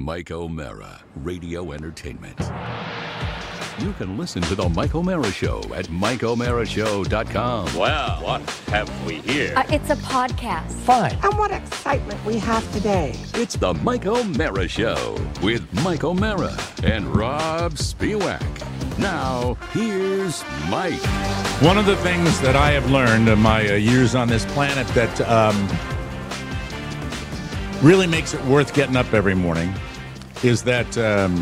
Mike O'Mara, Radio Entertainment. You can listen to The Mike O'Mara Show at MikeO'MaraShow.com. Well, what have we here? It's a podcast. Fine. And what excitement we have today. It's The Mike O'Mara Show with Mike O'Mara and Rob Spiewak. Now, here's Mike. One of the things that I have learned in my years on this planet that really makes it worth getting up every morning is that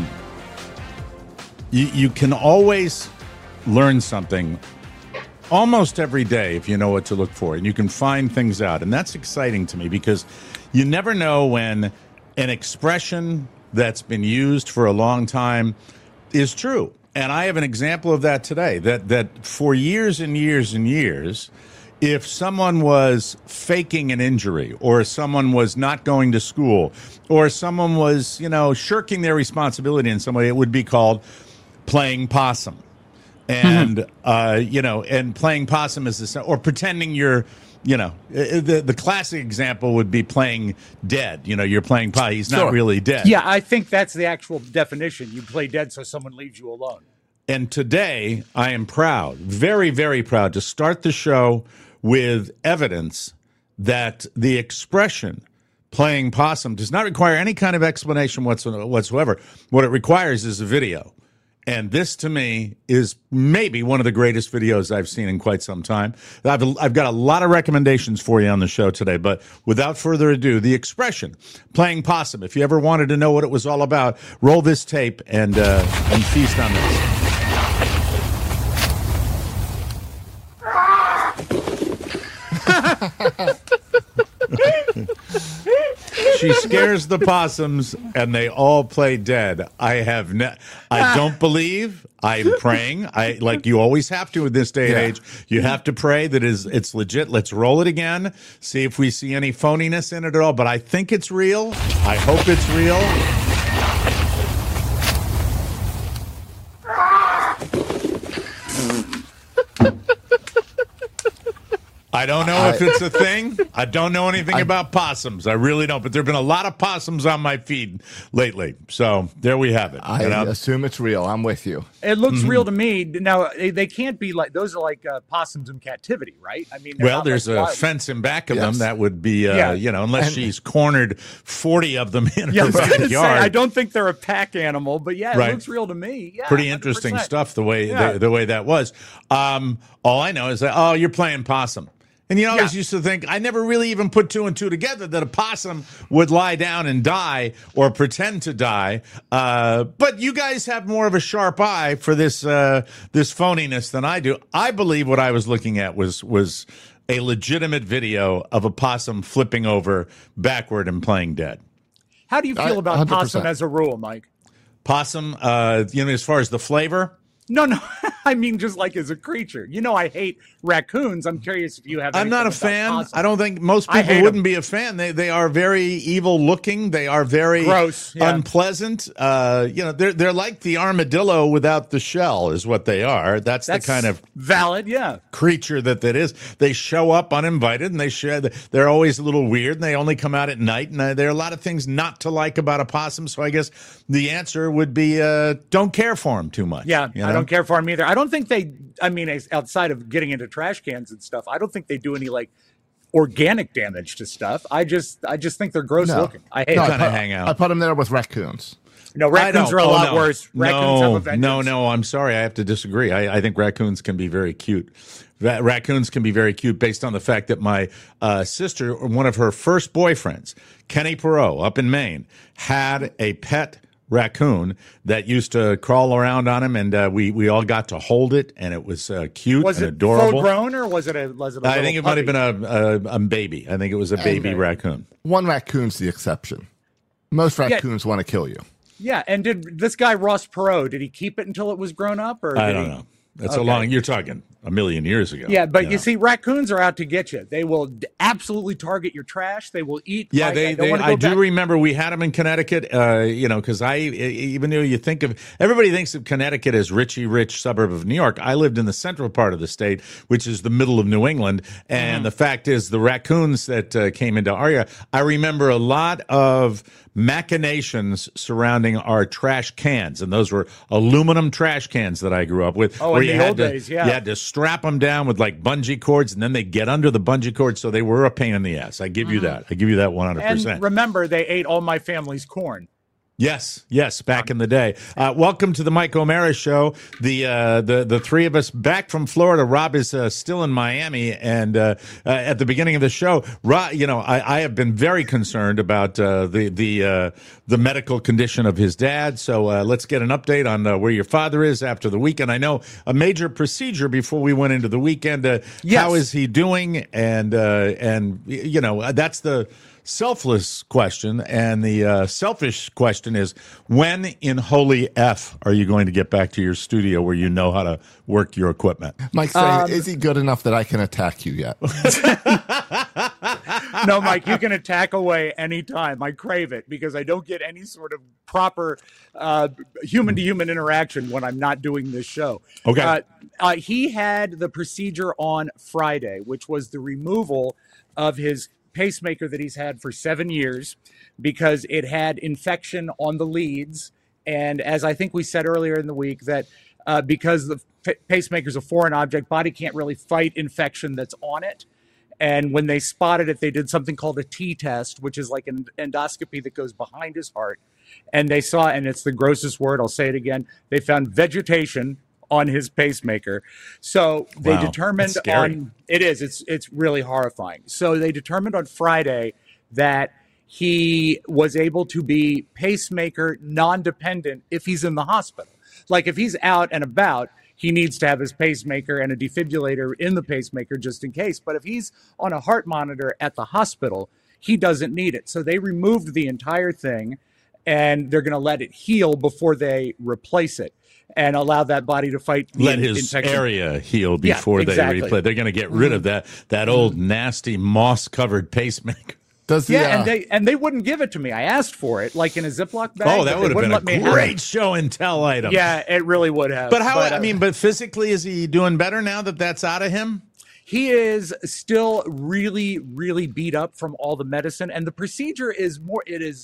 you can always learn something almost every day if you know what to look for, and you can find things out. And that's exciting to me because you never know when an expression that's been used for a long time is true. And I have an example of that today, that for years and years and years, if someone was faking an injury or someone was not going to school or someone was, shirking their responsibility in some way, it would be called playing possum. And, and playing possum is or pretending you're, the classic example would be playing dead. You're playing possum. He's not really dead. Yeah, I think that's the actual definition. You play dead so someone leaves you alone. And today I am proud, very, very proud to start the show with evidence that the expression playing possum does not require any kind of explanation whatsoever. What it requires is a video. And this, to me, is maybe one of the greatest videos I've seen in quite some time. I've got a lot of recommendations for you on the show today, but without further ado, the expression playing possum. If you ever wanted to know what it was all about, roll this tape and feast on this. She scares the possums, and they all play dead. I don't believe. I'm praying. Like you always have to in this day and age. You have to pray that it's legit. Let's roll it again. See if we see any phoniness in it at all. But I think it's real. I hope it's real. I don't know if it's a thing. I don't know anything about possums. I really don't. But there have been a lot of possums on my feed lately. So there we have it. I assume it's real. I'm with you. It looks real to me. Now, they can't be like, those are like possums in captivity, right? I mean, well, there's a fence in back of them that would be, unless she's cornered 40 of them in her backyard. I don't think they're a pack animal, but it looks real to me. Yeah, pretty interesting 100%. Stuff the way that was. All I know is that, you're playing possum. And I always used to think, I never really even put two and two together that a possum would lie down and die or pretend to die. But you guys have more of a sharp eye for this phoniness than I do. I believe what I was looking at was a legitimate video of a possum flipping over backward and playing dead. How do you feel about 100%. Possum as a rule, Mike? Possum, as far as the flavor? No. I mean, just like as a creature. I hate raccoons. I'm curious if you have. I'm not a fan. Possum. I don't think most people wouldn't be a fan. They are very evil looking. They are very gross, unpleasant. They're like the armadillo without the shell, is what they are. That's the kind of valid, creature that is. They show up uninvited, and they're always a little weird, and they only come out at night. And there are a lot of things not to like about a possum. So I guess the answer would be don't care for them too much. Yeah, I don't care for them either. I don't think outside of getting into trash cans and stuff, I don't think they do any organic damage to stuff. I just think they're gross looking. I hate kind of hang out. I put them there with raccoons. No, raccoons are a lot worse. Raccoons have a vengeance. No, I'm sorry. I have to disagree. I think raccoons can be very cute. Raccoons can be very cute based on the fact that my sister, one of her first boyfriends, Kenny Perot up in Maine, had a pet raccoon that used to crawl around on him, and we all got to hold it, and it was cute and adorable. Was it full grown, or was it a I think it might have been a baby. I think it was a baby raccoon. One raccoon's the exception. Most raccoons want to kill you. Yeah, and did this guy Ross Perot, did he keep it until it was grown up? Or I don't know. That's you're talking a million years ago. Yeah, but you see, raccoons are out to get you. They will absolutely target your trash. They will eat. Yeah, I do remember we had them in Connecticut, because even though everybody thinks of Connecticut as rich suburb of New York, I lived in the central part of the state, which is the middle of New England. And the fact is, the raccoons that came into our area, I remember a lot of machinations surrounding our trash cans, and those were aluminum trash cans that I grew up with. Oh, where in you the had old to, days, yeah. You had to strap them down with like bungee cords, and then they get under the bungee cords, so they were a pain in the ass. I give you that. I give you that 100%. And remember, they ate all my family's corn. Yes, back in the day. Welcome to the Mike O'Mara Show. The three of us back from Florida. Rob is still in Miami, and at the beginning of the show, Rob, I have been very concerned about the medical condition of his dad. So let's get an update on where your father is after the weekend. I know a major procedure before we went into the weekend. Yes. How is he doing? And that's the selfless question, and the selfish question is, when in holy F are you going to get back to your studio where you know how to work your equipment? Mike's saying, is he good enough that I can attack you yet? No, Mike, you can attack away anytime. I crave it because I don't get any sort of proper human-to-human interaction when I'm not doing this show. Okay. He had the procedure on Friday, which was the removal of his pacemaker that he's had for 7 years because it had infection on the leads. And as I think we said earlier in the week, that because the pacemaker is a foreign object, body can't really fight infection that's on it. And when they spotted it, they did something called a T-test, which is like an endoscopy that goes behind his heart. And they saw, and it's the grossest word, I'll say it again, they found vegetation on his pacemaker. So they determined on it's really horrifying. So they determined on Friday that he was able to be pacemaker non-dependent if he's in the hospital. Like if he's out and about, he needs to have his pacemaker and a defibrillator in the pacemaker just in case. But if he's on a heart monitor at the hospital, he doesn't need it. So they removed the entire thing, and they're going to let it heal before they replace it and allow that body to fight the Let his infection. area heal before they replace. They're going to get rid of that old nasty moss-covered pacemaker. And they wouldn't give it to me. I asked for it, like in a Ziploc bag. Oh, that would have been a great show and tell item. Yeah, it really would have. But but physically, is he doing better now that that's out of him? He is still really, really beat up from all the medicine, and the procedure is more. It is.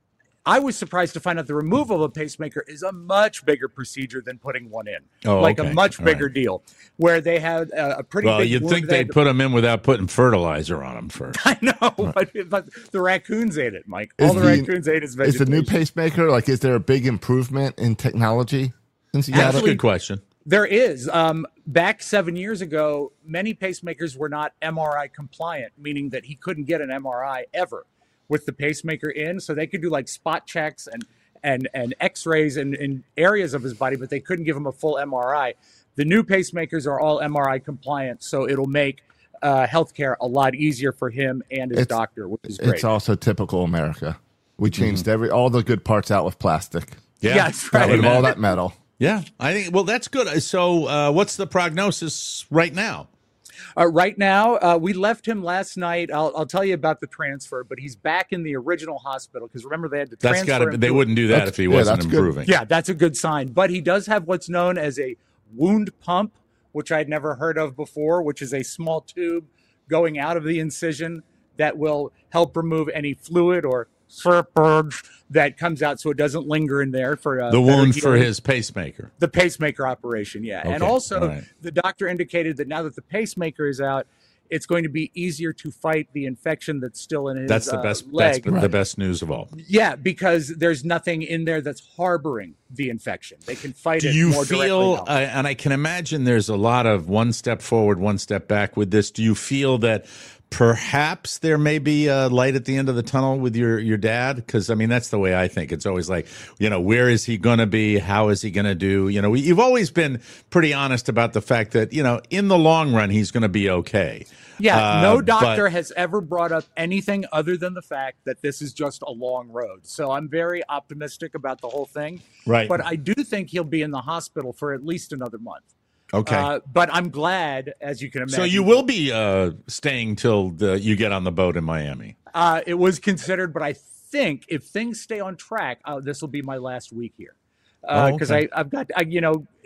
I was surprised to find out the removal of a pacemaker is a much bigger procedure than putting one in. A much bigger deal, where they had a pretty big. Well, you'd think they'd put them in without putting fertilizer on them first. I know, but the raccoons ate it, Mike. All the raccoons ate his vegetation. Is the new pacemaker, is there a big improvement in technology since you got it? That's a good question. There is. Back 7 years ago, many pacemakers were not MRI compliant, meaning that he couldn't get an MRI ever with the pacemaker in. So they could do like spot checks and x-rays in areas of his body, but they couldn't give him a full MRI. The new pacemakers are all MRI compliant, so it'll make healthcare a lot easier for him and his doctor, which is great. It's also typical America. We changed all the good parts out with plastic. Yeah, that's right. Got rid of all that metal. Yeah, I think. Well, that's good. So, what's the prognosis right now? Right now, we left him last night. I'll tell you about the transfer, but he's back in the original hospital because remember they had to transfer him. They wouldn't do that if he wasn't improving. Yeah, that's a good sign. But he does have what's known as a wound pump, which I'd never heard of before, which is a small tube going out of the incision that will help remove any fluid or purge that comes out so it doesn't linger in there for the wound for his pacemaker. The pacemaker operation, yeah. Okay. And also the doctor indicated that now that the pacemaker is out, it's going to be easier to fight the infection that's still in his That's the best leg. That's the best news of all. Yeah, because there's nothing in there that's harboring the infection. They can fight it more directly. Do you feel, and I can imagine there's a lot of one step forward, one step back with this. Do you feel that perhaps there may be a light at the end of the tunnel with your dad? Because, I mean, that's the way I think. It's always like, where is he going to be? How is he going to do? You've always been pretty honest about the fact that, in the long run, he's going to be okay. Yeah, no doctor has ever brought up anything other than the fact that this is just a long road. So I'm very optimistic about the whole thing. Right. But I do think he'll be in the hospital for at least another month. Okay. But I'm glad, as you can imagine. So you will be staying till you get on the boat in Miami. It was considered, but I think if things stay on track, this will be my last week here. Because I've got,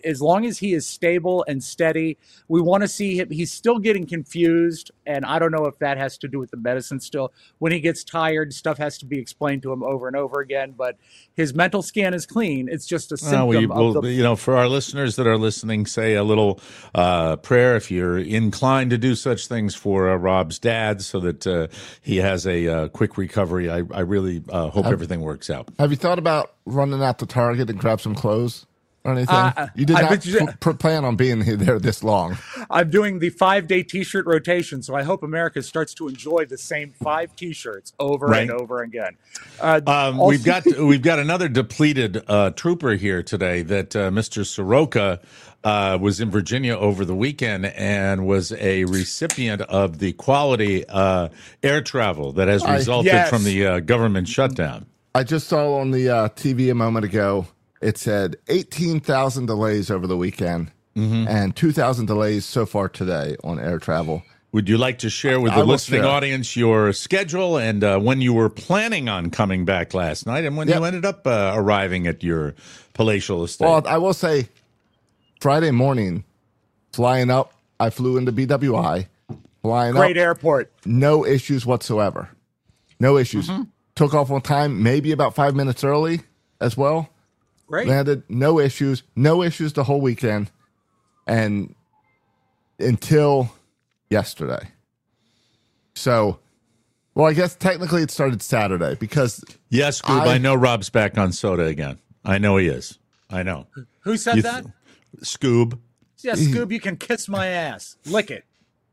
as long as he is stable and steady, we want to see him. He's still getting confused, and I don't know if that has to do with the medicine still. When he gets tired, stuff has to be explained to him over and over again, but his mental scan is clean. It's just a symptom of the... For our listeners that are listening, say a little prayer if you're inclined to do such things for Rob's dad so that he has a quick recovery. I really hope everything works out. Have you thought about running out to Target and grab some clothes or anything? You did not plan on being there this long. I'm doing the 5-day T-shirt rotation, so I hope America starts to enjoy the same 5 T-shirts over and over again. We've got another depleted trooper here today that Mr. Soroka was in Virginia over the weekend and was a recipient of the quality air travel that has resulted from the government shutdown. I just saw on the TV a moment ago, it said 18,000 delays over the weekend and 2,000 delays so far today on air travel. Would you like to share with the listening audience your schedule and when you were planning on coming back last night and when you ended up arriving at your palatial estate? Well, I will say Friday morning, flying up, I flew into BWI. Great airport. No issues whatsoever. No issues. Took off on time, maybe about 5 minutes early as well. Great. Landed, no issues the whole weekend. And until yesterday. So, well, I guess technically it started Saturday because... Yes, Scoob, I know Rob's back on soda again. I know he is. I know. Who said that? Scoob. Yeah, Scoob, you can kiss my ass. Lick it.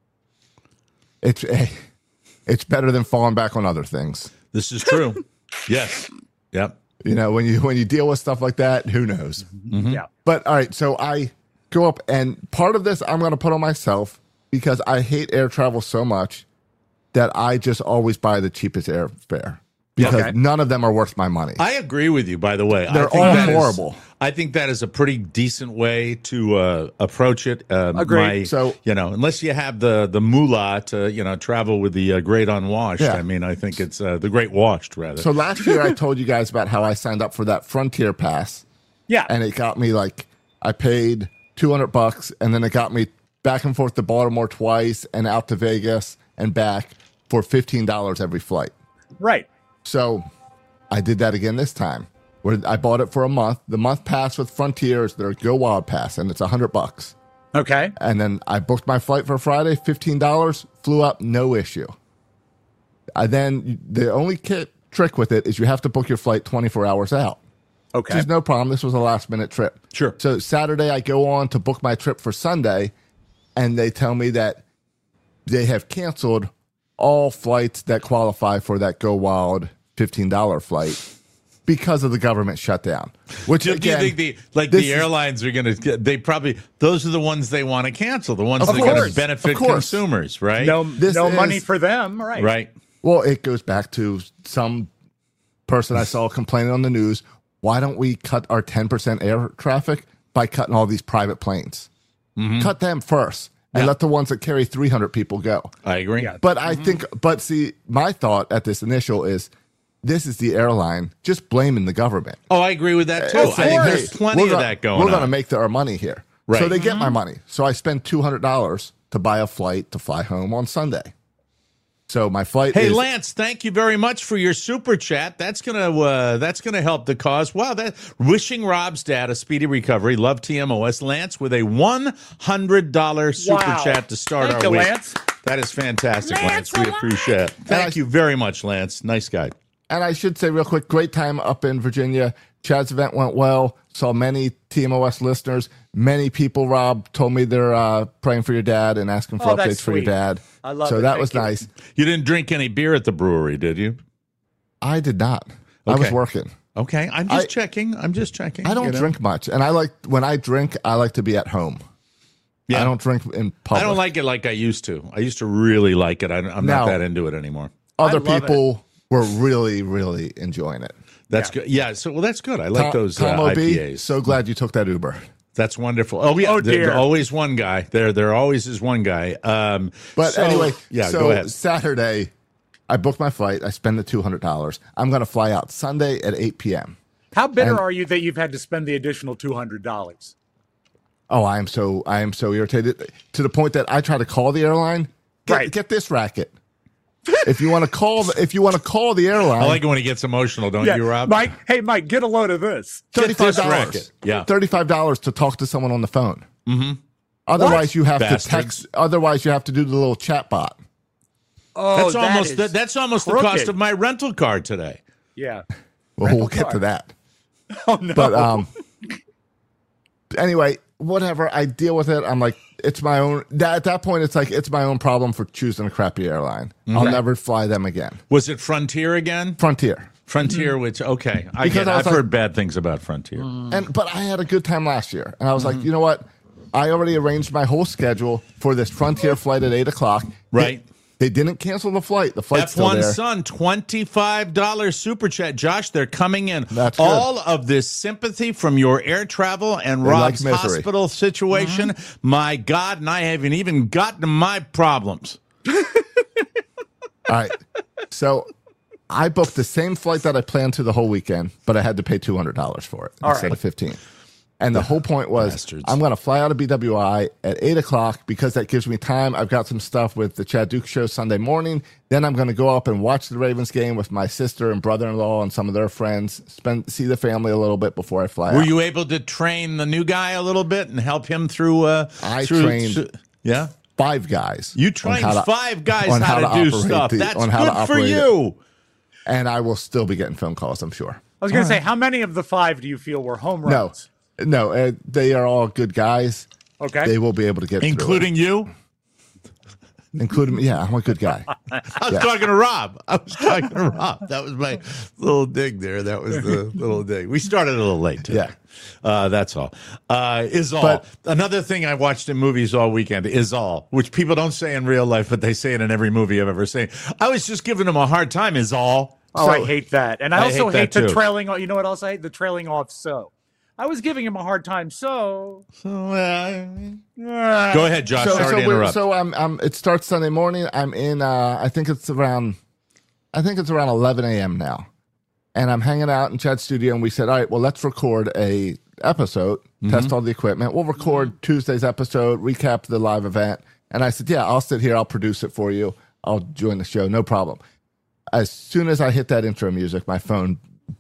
It's better than falling back on other things. This is true. Yes. Yep. You know, when you deal with stuff like that, who knows? Yeah. But all right, so I go up, and part of this I'm going to put on myself because I hate air travel so much that I just always buy the cheapest airfare because none of them are worth my money. I agree with you, by the way. They're all horrible. I think that is a pretty decent way to approach it. Agreed. So, unless you have the moolah to, travel with the great unwashed. Yeah. I mean, I think it's the great washed, rather. So last year I told you guys about how I signed up for that Frontier Pass. Yeah. And it got me I paid $200 and then it got me back and forth to Baltimore twice and out to Vegas and back for $15 every flight. Right. So I did that again this time. Where I bought it for a month. The month pass with Frontier is their Go Wild Pass, and it's $100. Okay. And then I booked my flight for Friday, $15, flew up, no issue. Then the only trick with it is you have to book your flight 24 hours out. Okay. Which is no problem. This was a last-minute trip. Sure. So Saturday, I go on to book my trip for Sunday, and they tell me that they have canceled all flights that qualify for that Go Wild $15 flight. Because of the government shutdown, which again, do you think the airlines are going to? They probably those are the ones they want to cancel, the ones that are going to benefit consumers, right? No money for them, right? Right. Well, it goes back to some person I saw complaining on the news. Why don't we cut our 10% air traffic by cutting all these private planes? Cut them first and let the ones that carry 300 people go. I agree. Yeah. But I think, see, my thought at this initial is. This is the airline just blaming the government. Oh, I agree with that, too. I think there's plenty of that going on. We're going to make our money here. Right. So they get my money. So I spend $200 to buy a flight to fly home on Sunday. So my flight is... Hey, Lance, thank you very much for your super chat. That's gonna help the cause. Wow, wishing Rob's dad a speedy recovery. Love TMOS. Lance with a $100 super chat to start our week. Lance. That is fantastic, Lance. We appreciate it. Thank you very much, Lance. Nice guy. And I should say real quick, great time up in Virginia. Chad's event went well. Saw many TMOS listeners. Many people, Rob, told me they're praying for your dad and asking for updates for your dad. I love it. So that was nice. You didn't drink any beer at the brewery, did you? I did not. I was working. Okay. I'm just checking. I don't drink much. And when I drink, I like to be at home. Yeah. I don't drink in public. I don't like it like I used to. I used to really like it. I'm not that into it anymore. Other people... We're really, really enjoying it. That's good. Yeah, that's good. I like those IPAs. So glad you took that Uber. That's wonderful. Oh, yeah. There's always one guy. There always is one guy. Anyway, go ahead. Saturday, I booked my flight. I spend the $200. I'm going to fly out Sunday at 8 p.m. How bitter are you that you've had to spend the additional $200? Oh, I am so irritated to the point that I try to call the airline. Get this racket. If you want to call the airline, I like it when he gets emotional, don't you, Rob? Mike, hey, Mike, get a load of this. $35. Yeah. $35 to talk to someone on the phone. Mm-hmm. Otherwise, you have Bastards. to text. Otherwise, you have to do the little chat bot. Oh, That's almost the crooked. cost of my rental car today. Yeah. Well, we'll get to that. Oh no. But anyway, whatever. I deal with it. I'm like, it's my own. At that point, it's like it's my own problem for choosing a crappy airline. I'll never fly them again. Was it Frontier again? Frontier. Which okay, Because I've like- heard bad things about Frontier. But I had a good time last year, and I was like, you know what? I already arranged my whole schedule for this Frontier flight at 8:00. Right. They didn't cancel the flight. The flight's still F1 there. Sun, $25 super chat. Josh, they're coming in. That's good. All of this sympathy from your air travel and They like Rob's misery. hospital situation. My God, and I haven't even gotten to my problems. All right. So I booked the same flight that I planned to the whole weekend, but I had to pay $200 for it instead of $15. And the whole point was, Bastards. I'm going to fly out of BWI at 8:00 because that gives me time. I've got some stuff with the Chad Duke show Sunday morning. Then I'm going to go up and watch the Ravens game with my sister and brother-in-law and some of their friends. See the family a little bit before I fly Were out. you able to train the new guy a little bit and help him through? trained- Yeah. 5 guys. You on trained how to- 5 guys on how to do operate stuff. the- That's on how to good for operate it. you. And I will still be getting phone calls, I'm sure. I was going to say, how many of the 5 do you feel were home runs? No, they are all good guys. Okay. They will be able to get through it. Including you? Including me. Yeah, I'm a good guy. I was talking to Rob. That was my little dig there. That was the little dig. We started a little late today. Yeah. That's all. Is all. But- Another thing I watched in movies all weekend is all, which people don't say in real life, but they say it in every movie I've ever seen. I was just giving them a hard time, is all. Oh, So- I hate that. And I I also hate hate that the too. trailing off. You know what else I hate? The trailing off so. I was giving him a hard time, so. Go ahead, Josh. Sorry to interrupt. It starts Sunday morning. I'm in I think it's around 11 a.m. now. And I'm hanging out in Chad's studio and we said, all right, well, let's record a episode, test all the equipment. We'll record Tuesday's episode, recap the live event. And I said, yeah, I'll sit here, I'll produce it for you. I'll join the show, no problem. As soon as I hit that intro music, my phone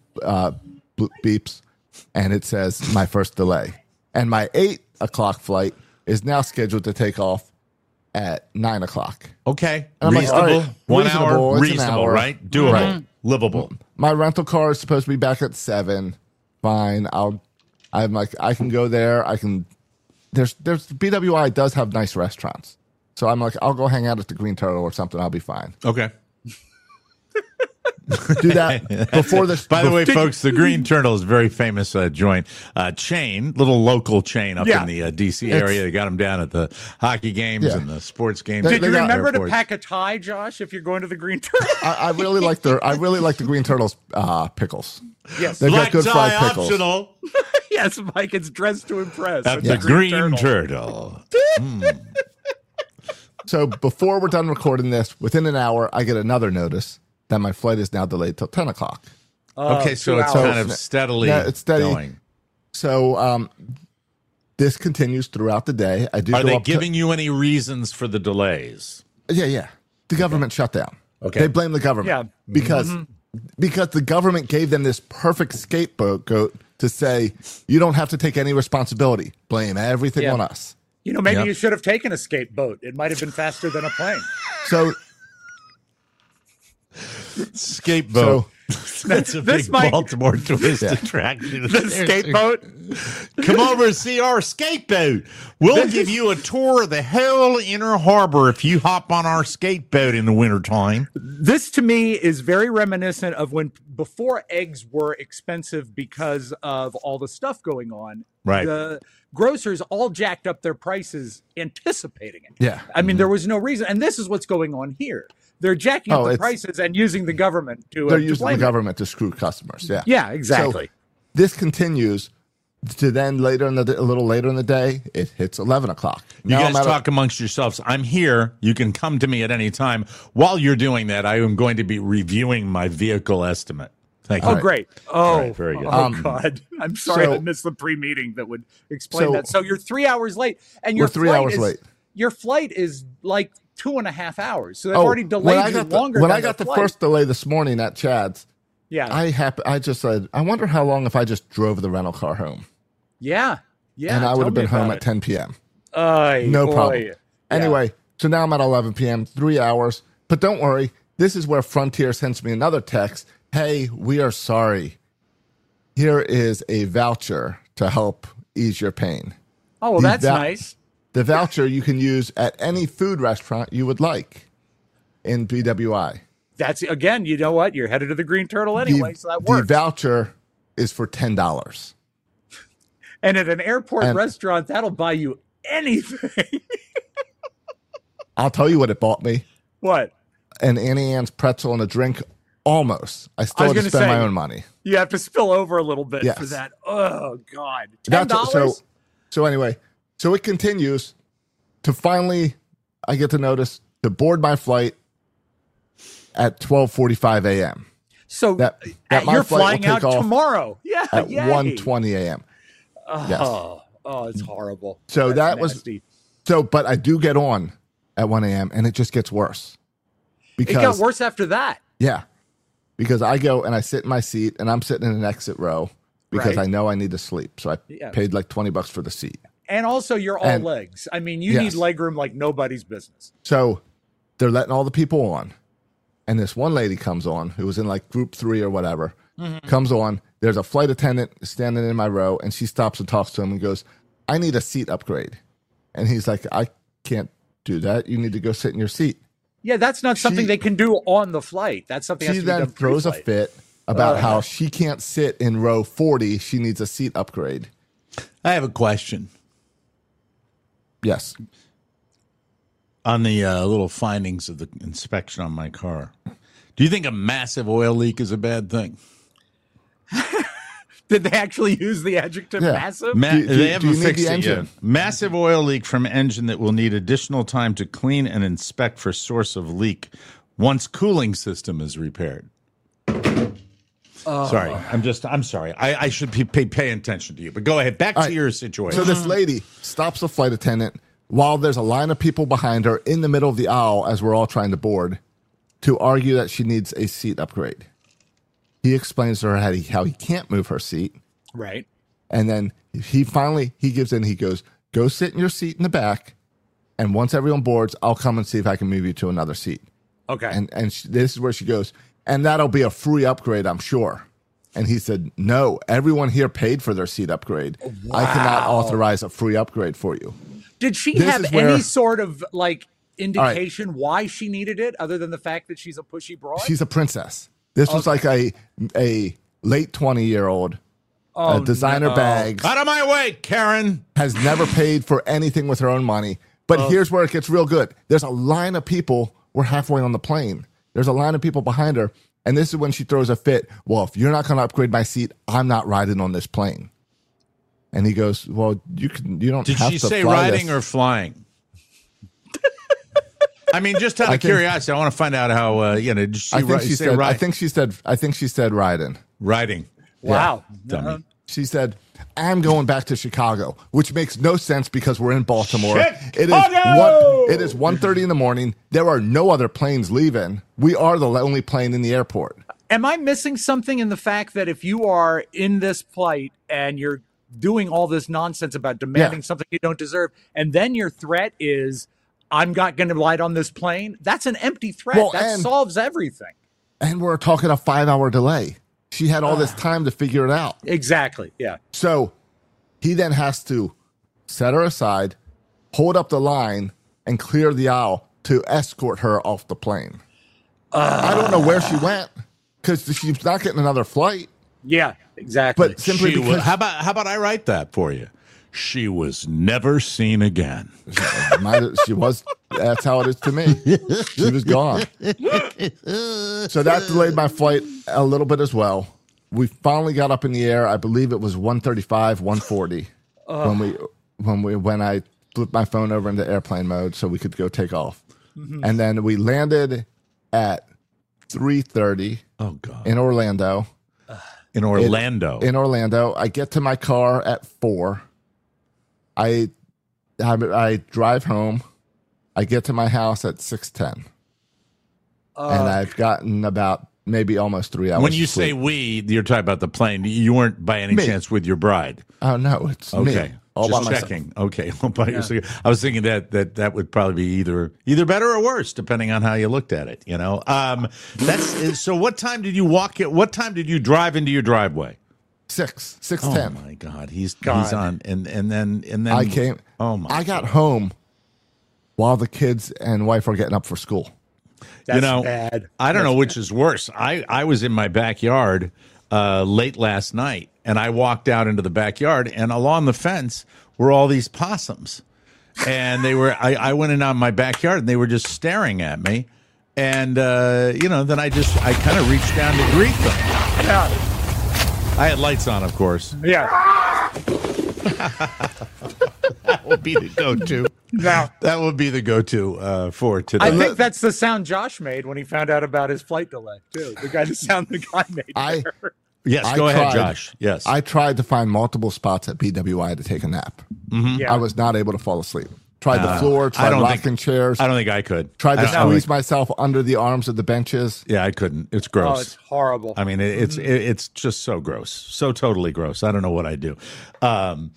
beeps and it says my first delay. And my 8:00 flight is now scheduled to take off at 9:00. Okay. And I'm like, Reasonable. all right, 1 reasonable, hour. it's an Reasonable, hour. right? Doable. Right. Livable. My rental car is supposed to be back at 7. Fine. I'm like, I can go there. I can. There's BWI does have nice restaurants, so I'm like, I'll go hang out at the Green Turtle or something. I'll be fine. Okay. Do that before this. By the way, folks, the Green Turtle is a very famous joint chain, little local chain up in the D.C. area. They got them down at the hockey games and the sports games. They Did you got remember to airports. pack a tie, Josh, if you're going to the Green Turtle? I really like the Green Turtles pickles. Yes. They've Black got good fried tie pickles. optional Yes, Mike, it's dressed to impress. at with the Green Turtle. So before we're done recording this, within an hour, I get another notice that my flight is now delayed till 10:00. Okay, so 2 it's hours. kind of steadily it's steady. going. So this continues throughout the day. I do. Are go they up to- giving you any reasons for the delays? Yeah. The government shut down. Okay. They blame the government. Yeah. Because the government gave them this perfect scapegoat to say, you don't have to take any responsibility. Blame everything Yeah. on us. You know, maybe Yep. you should have taken a skateboat. It might have been faster than a plane. So Scapegoat. That's a this big might- Baltimore tourist Yeah. attraction. The skateboat. Come over and see our skateboat. We'll give you a tour of the whole inner harbor if you hop on our skateboat in the wintertime. This to me is very reminiscent of when before eggs were expensive because of all the stuff going on. Right. The grocers all jacked up their prices anticipating it. Yeah. I mean, there was no reason. And this is what's going on here. They're jacking up the it's- prices and using the government to they're to using the blame it. government to screw customers. Yeah. Yeah, exactly. So this continues to then a little later in the day, it hits 11:00. You guys talk amongst yourselves. I'm here. You can come to me at any time. While you're doing that, I am going to be reviewing my vehicle estimate. Thank you. Oh, great. Oh, All right, very good. God. I'm sorry so- I missed the pre-meeting that would explain So- that. So you're 3 hours late. And your We're 3 flight hours is, late. Your flight is like 2.5 hours. So they've Oh, already delayed you longer when than I got the flight. first delay this morning at Chad's, Yeah. I just said, I wonder how long if I just drove the rental car home. Yeah. And I would have been home at 10 p.m. No problem. Yeah. Anyway, so now I'm at 11 p.m., 3 hours. But don't worry, this is where Frontier sends me another text. Hey, we are sorry. Here is a voucher to help ease your pain. Oh, well, The that's nice. The voucher you can use at any food restaurant you would like in BWI. That's, again, you know what? You're headed to the Green Turtle anyway, so that The works. voucher is for $10. And at an airport And- restaurant, that'll buy you anything. I'll tell you what it bought me. What? An Annie Ann's pretzel and a drink. Almost. I still I had was to gonna spend say, my own money. You have to spill over a little bit Yes. for that. Oh, God. That's $10? so anyway, so it continues to finally I get to notice to board my flight at 12:45 a.m. So that my you're flight will flying out take off tomorrow. Yeah. at yay. 1:20 a.m. Yes. Oh, it's horrible. So That's that was nasty. so but I do get on at 1 a.m. and it just gets worse. It got worse after that. Yeah. Because I go and I sit in my seat and I'm sitting in an exit row because Right. I know I need to sleep. So I Yeah. paid like $20 for the seat. And also, you're all And- legs. I mean, you Yes. need legroom like nobody's business. So they're letting all the people on. And this one lady comes on who was in like group 3 or whatever, comes on. There's a flight attendant standing in my row and she stops and talks to him and goes, I need a seat upgrade. And he's like, I can't do that. You need to go sit in your seat. Yeah, that's not something She- they can do on the flight. That's something She has to be then done throws a pre-flight. fit about how she can't sit in row 40. She needs a seat upgrade. I have a question Yes. on the little findings of the inspection on my car. Do you think a massive oil leak is a bad thing? Did they actually use the adjective Yeah. massive? They haven't you need fixed the it engine? yet. Massive oil leak from engine that will need additional time to clean and inspect for source of leak once cooling system is repaired. Sorry, I'm sorry. I should pay attention to you. But go ahead. Back to right. your situation. So this lady stops the flight attendant while there's a line of people behind her in the middle of the aisle as we're all trying to board to argue that she needs a seat upgrade. He explains to her how he can't move her seat. Right. And then he gives in. He goes, go sit in your seat in the back. And once everyone boards, I'll come and see if I can move you to another seat. Okay. And this is where she goes, and that'll be a free upgrade, I'm sure. And he said, no, everyone here paid for their seat upgrade. I cannot authorize a free upgrade for you. Did she This have is where- any sort of like indication why she needed it other than the fact that she's a pushy broad? She's a princess. This was like a late 20-year-old, designer bags, Out of my way, Karen. has never paid for anything with her own money. But here's where it gets real good. There's a line of people. We're halfway on the plane. There's a line of people behind her. And this is when she throws a fit. Well, if you're not going to upgrade my seat, I'm not riding on this plane. And he goes, well, you don't Did have she to say fly riding this. or flying? I mean, just out I of think- curiosity, I want to find out how. Did she, I think she say said. ride? I think she said riding. riding. wow. Dummy. She said, I'm going back to Chicago, which makes no sense because we're in Baltimore. Chicago! It is 1:30 in the morning. There are no other planes leaving. We are the only plane in the airport. Am I missing something in the fact that if you are in this flight and you're doing all this nonsense about demanding Yeah. something you don't deserve, and then your threat is, I'm not going to ride on this plane, that's an empty threat. Well, that and- solves everything. And we're talking a 5-hour delay. She had all this time to figure it out. Exactly. Yeah. So he then has to set her aside, hold up the line, and clear the aisle to escort her off the plane. I don't know where she went because she's not getting another flight. Yeah, exactly. But simply She because was, how about I write that for you? She was never seen again. she was, that's how it is to me. She was gone. So that delayed my flight a little bit as well. We finally got up in the air. I believe it was 1:35, 1:40 when I flipped my phone over into airplane mode so we could go take off. And then we landed at 3:30 Oh God. in Orlando. In Orlando. In Orlando. I get to my car at 4. I drive home. I get to my house at 6:10. And I've gotten about maybe almost 3 hours. When you of sleep. say we, you're talking about the plane. You weren't by any Me. chance with your bride. Oh, no, it's Okay. me. All by Just myself. checking. Okay. All by yourself. I was thinking that would probably be either better or worse, depending on how you looked at it. That's so. What time did you walk it? What time did you drive into your driveway? 6:10. Oh my God, he's on, and then I came. Oh my! I got home while the kids and wife were getting up for school. That's bad. I don't know which is worse. I was in my backyard late last night, and I walked out into the backyard, and along the fence were all these possums, and they were. I went in on my backyard, and they were just staring at me, and then I kind of reached down to greet them. Yeah. I had lights on, of course. Yeah. That would be the go-to. Now, That would be the go-to for today. I think that's the sound Josh made when he found out about his flight delay, too. The sound the guy made. there. Yes, I go ahead, tried- Josh. Yes. I tried to find multiple spots at BWI to take a nap. Yeah. I was not able to fall asleep. Tried the floor, tried don't rocking chairs, I don't think I could. tried to I don't squeeze think- myself under the arms of the benches. Yeah, I couldn't. It's gross. Oh, it's horrible. I mean, it's just so gross, so totally gross. I don't know what I do. I'm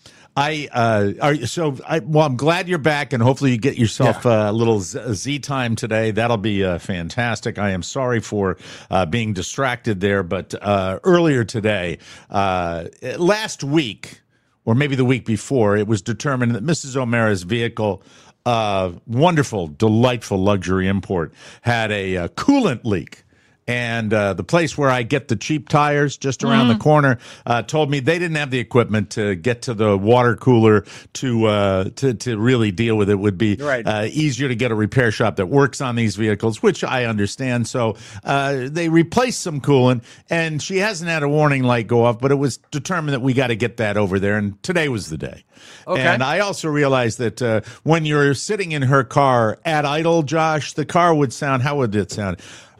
glad you're back, and hopefully you get yourself a little Z time today. That'll be fantastic. I am sorry for being distracted there, but earlier today, last week, or maybe the week before, it was determined that Mrs. O'Mara's vehicle, wonderful, delightful luxury import, had a coolant leak. And the place where I get the cheap tires just around the corner told me they didn't have the equipment to get to the water cooler to really deal with it. Would be easier to get a repair shop that works on these vehicles, which I understand. So they replaced some coolant, and she hasn't had a warning light go off, but it was determined that we got to get that over there, and today was the day. Okay. And I also realized that when you're sitting in her car at idle, Josh, the car would sound, how would it sound?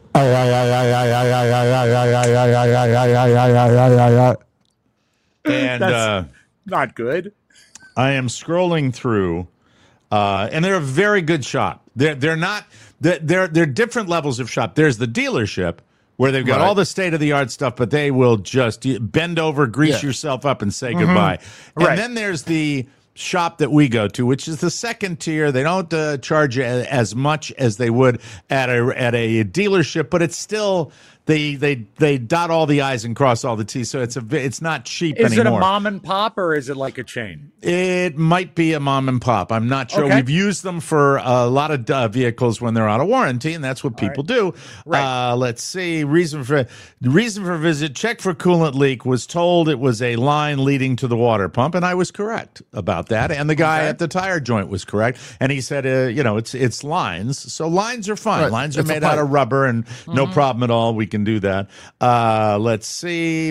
And That's not good. I am scrolling through, and they're a very good shop. They're not. They're different levels of shop. There's the dealership where they've got all the state of the art stuff, but they will just bend over, grease yourself up, and say goodbye. And then there's the shop that we go to, which is the second tier. They don't charge you as much as they would at a dealership, but it's still they dot all the I's and cross all the T's. So it's not cheap Is anymore. it a mom and pop, or is it like a chain? It might be a mom and pop. I'm not sure. Okay. We've used them for a lot of vehicles when they're out of warranty, and that's what people do. Right. Let's see. Reason for visit. Check for coolant leak. Was told it was a line leading to the water pump, and I was correct about that. And the guy at the tire joint was correct, and he said, it's lines. So lines are fine. Right. Lines are It's a made out pipe. of rubber, and no problem at all. We can do that. Let's see.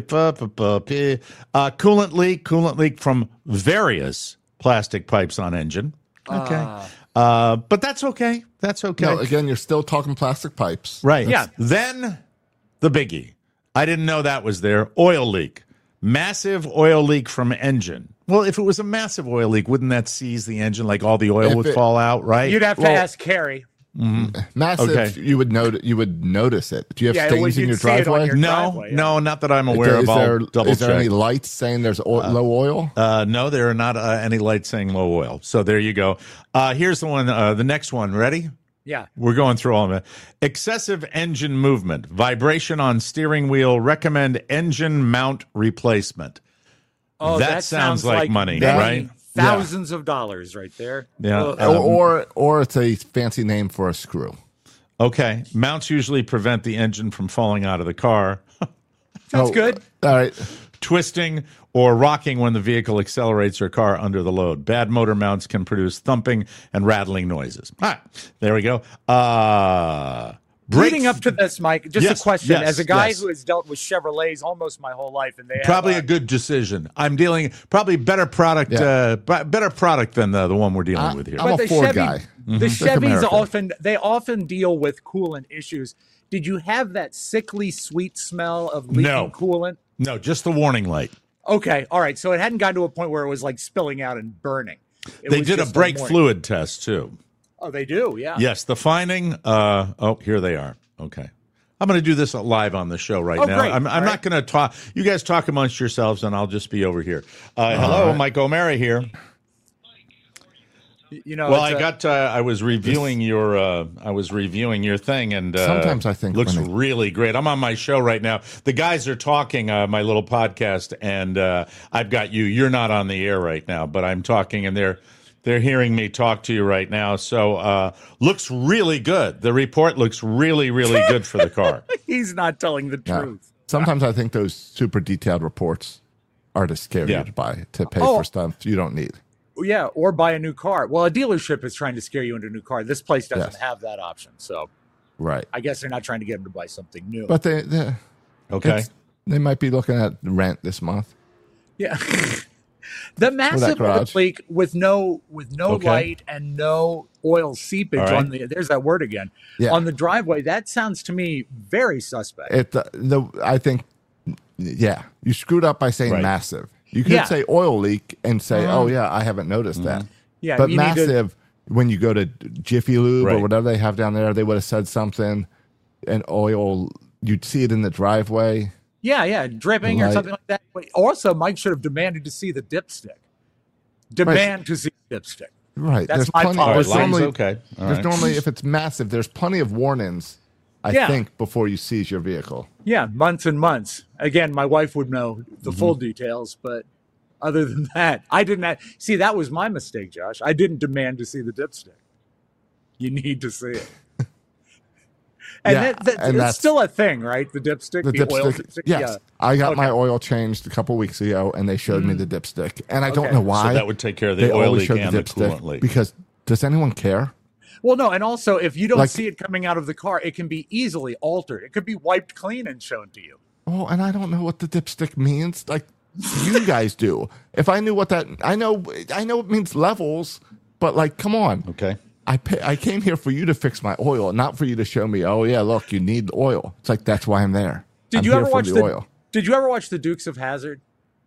Coolant leak from various plastic pipes on engine. Okay. But that's okay. That's okay. No, again, you're still talking plastic pipes. Right. Yeah. Then the biggie. I didn't know that was there. Oil leak. Massive oil leak from engine. Well, if it was a massive oil leak, wouldn't that seize the engine? Like all the oil If would it- fall out, right? You'd have to ask Carrie. Massive. Okay. You would notice it. Do you have Yeah, stains in you'd your see it on driveway? your no, driveway, yeah. no, not that I'm aware Is of. I'll double is there check. any lights saying there's low oil? No, there are not any lights saying low oil. So there you go. Here's the one. The next one. Ready? Yeah. We're going through all of it. Excessive engine movement, vibration on steering wheel. Recommend engine mount replacement. Oh, That sounds like money, many right? Thousands of dollars right there. Yeah. Ugh. Or it's a fancy name for a screw. Okay. Mounts usually prevent the engine from falling out of the car. Sounds good. All right. Twisting or rocking when the vehicle accelerates or car under the load. Bad motor mounts can produce thumping and rattling noises. All right, there we go. Leading up to this, Mike, just Yes, a question. yes, As a guy yes. who has dealt with Chevrolets almost my whole life, and they Probably have, a good decision. I'm dealing probably better product, better product than the one we're dealing with here. I'm a the Ford Chevy, guy. The Chevys American. often deal with coolant issues. Did you have that sickly sweet smell of leaking No. coolant? No, just the warning light. Okay, all right. So it hadn't gotten to a point where it was like spilling out and burning. They did a brake fluid test too. Oh, they do, yeah. Yes, the finding. Here they are. Okay. I'm going to do this live on the show now. Great. I'm not going to talk. You guys talk amongst yourselves, and I'll just be over here. Hello, Mike O'Mara here. Well, I was reviewing your thing, and sometimes I think looks really great. I'm on my show right now. The guys are talking my little podcast, and I've got you. You're not on the air right now, but I'm talking, and they're hearing me talk to you right now. So looks really good. The report looks really, really good for the car. He's not telling the truth. Sometimes I think those super detailed reports are to scare you to pay for stuff you don't need. Yeah, or buy a new car. Well, a dealership is trying to scare you into a new car. This place doesn't have that option. So right. I guess they're not trying to get him to buy something new. But they might be looking at rent this month. Yeah. The massive oil leak with no light and no oil seepage on there's that word again. Yeah. On the driveway, that sounds to me very suspect. I think you screwed up by saying massive. You could say oil leak and say, I haven't noticed that. Yeah, but massive, when you go to Jiffy Lube or whatever they have down there, they would have said something, and oil, you'd see it in the driveway. Yeah, dripping or something like that. But also, Mike should have demanded to see the dipstick. To see the dipstick. Right. That's my policy. There's normally, if it's massive, there's plenty of warnings, I think, before you seize your vehicle. Yeah, months and months. Again, my wife would know the full details, but other than that, I didn't see. That was my mistake, Josh. I didn't demand to see the dipstick. You need to see it. And that's still a thing, right? The dipstick, the oil dipstick. Yes, yeah. I got my oil changed a couple weeks ago, and they showed me the dipstick, and I don't know why. So that would take care of the oil leak and the coolant leak. Because does anyone care? Well, no, and also if you don't see it coming out of the car, it can be easily altered. It could be wiped clean and shown to you. Oh, and I don't know what the dipstick means. Like you guys do. If I knew what that, I know it means levels, but come on. Okay. I came here for you to fix my oil, not for you to show me, oh yeah, look, you need oil. It's like, that's why I'm there. Did you ever watch the oil? Did you ever watch the Dukes of Hazzard?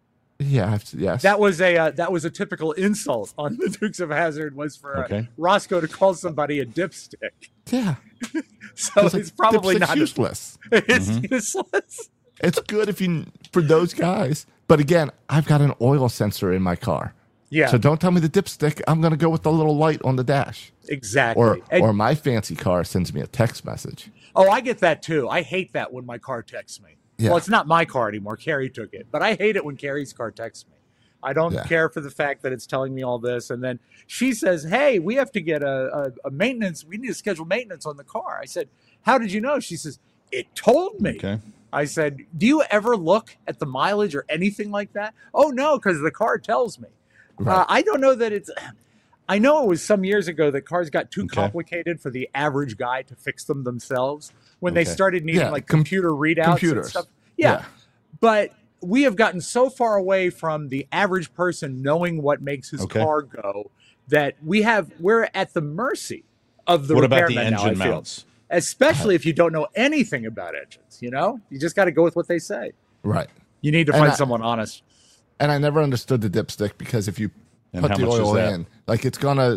Yeah, yes. That was a typical insult on the Dukes of Hazzard was for Roscoe to call somebody a dipstick. Yeah. So it's probably not useless. It's useless. It's good for those guys, but again, I've got an oil sensor in my car. Yeah. So don't tell me the dipstick. I'm going to go with the little light on the dash. Exactly. Or my fancy car sends me a text message. Oh, I get that too. I hate that when my car texts me. Yeah. Well, it's not my car anymore. Carrie took it. But I hate it when Carrie's car texts me. I don't care for the fact that it's telling me all this. And then she says, hey, we have to get a maintenance. We need to schedule maintenance on the car. I said, how did you know? She says, it told me. Okay. I said, do you ever look at the mileage or anything like that? Oh, no, because the car tells me. Right. I don't know that it's... I know it was some years ago that cars got too complicated for the average guy to fix them themselves when they started needing computer readouts and stuff. Yeah. But we have gotten so far away from the average person knowing what makes his car go that we're at the mercy of the repairman. What about the engine mounts? Especially if you don't know anything about engines, you just got to go with what they say. Right. You need to find someone honest. And I never understood the dipstick because if you put the oil in, it's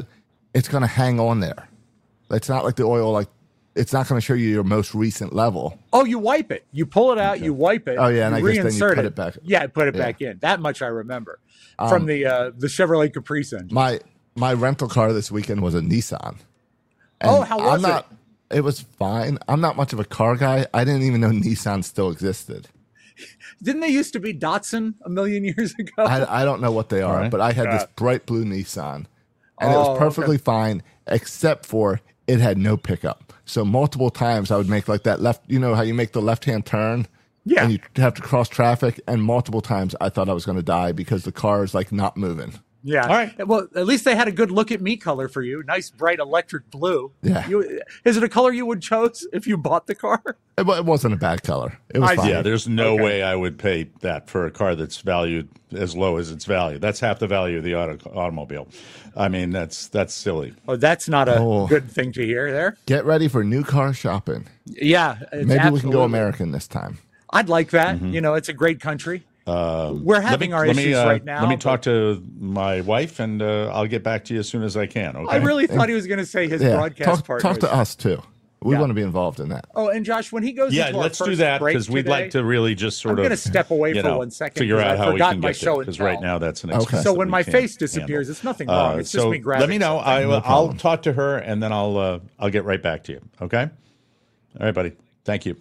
gonna hang on there. It's not like the oil, it's not going to show you your most recent level. Oh, you wipe it. You pull it out, you wipe it. Oh yeah, and I guess then you put it back. Yeah, put it back in. That much I remember from the Chevrolet Caprice engine. My rental car this weekend was a Nissan. How was it? It was fine. I'm not much of a car guy. I didn't even know Nissan still existed. Didn't they used to be Datsun a million years ago? I don't know what they are, but I had this bright blue Nissan, and it was perfectly fine, except for it had no pickup. So multiple times I would make that left, how you make the left-hand turn? Yeah. And you have to cross traffic, and multiple times I thought I was going to die because the car is not moving. Yeah. All right. Well, at least they had a good look at me color for you. Nice, bright electric blue. Yeah. Is it a color you would chose if you bought the car? It wasn't a bad color. It was fine. Yeah, there's no way I would pay that for a car that's valued as low as its value. That's half the value of the automobile. I mean, that's silly. Oh, that's not a good thing to hear there. Get ready for new car shopping. Yeah. Maybe we can go American this time. I'd like that. You know, it's a great country. We're having our issues right now. Let me talk to my wife, and I'll get back to you as soon as I can. Okay. I really thought he was going to say his broadcast partner. Talk to us too. We want to be involved in that. Oh, and Josh, when he goes, into let's our do first that break because we'd today, like to really just sort I'm of going to step away for 1 second. figure out how we can get there. Because right now that's an excuse. So that when we my can't face disappears, handle. it's nothing wrong. It's just me grabbing. Let me know. something. I'll talk to her, and then I'll get right back to you. Okay. All right, buddy. Thank you.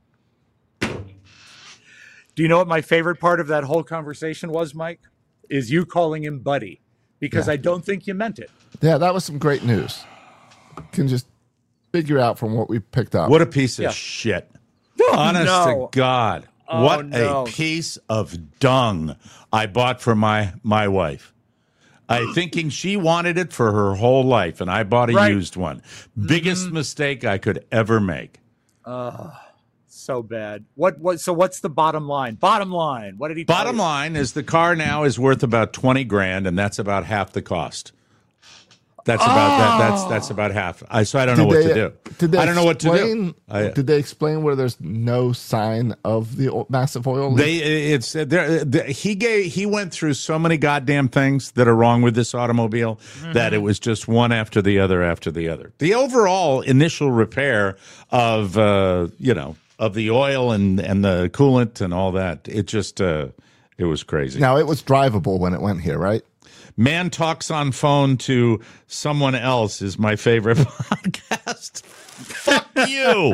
Do you know what my favorite part of that whole conversation was, Mike? Is you calling him buddy, because I don't think you meant it. Yeah, that was some great news. Can just figure out from what we picked up. What a piece of shit. Honest to God. What a piece of dung I bought for my wife. Thinking she wanted it for her whole life, and I bought a used one. Biggest mistake I could ever make. So bad. So what's the bottom line? Bottom line. What did he? Bottom line is the car now is worth about $20,000, and that's about half the cost. That's about that. That's about half. So I don't know what to do. I don't know what to do. Did they explain where there's no sign of the massive oil leak? He went through so many goddamn things that are wrong with this automobile that it was just one after the other after the other. The overall initial repair of the oil and the coolant and all that, it just it was crazy. Now it was drivable when it went here, right? Man Talks on Phone to Someone Else is my favorite podcast. Fuck you.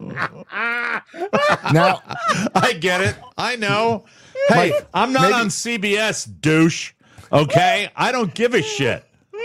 Now, I get it. I know. Hey, I'm not on CBS, douche. Okay? I don't give a shit.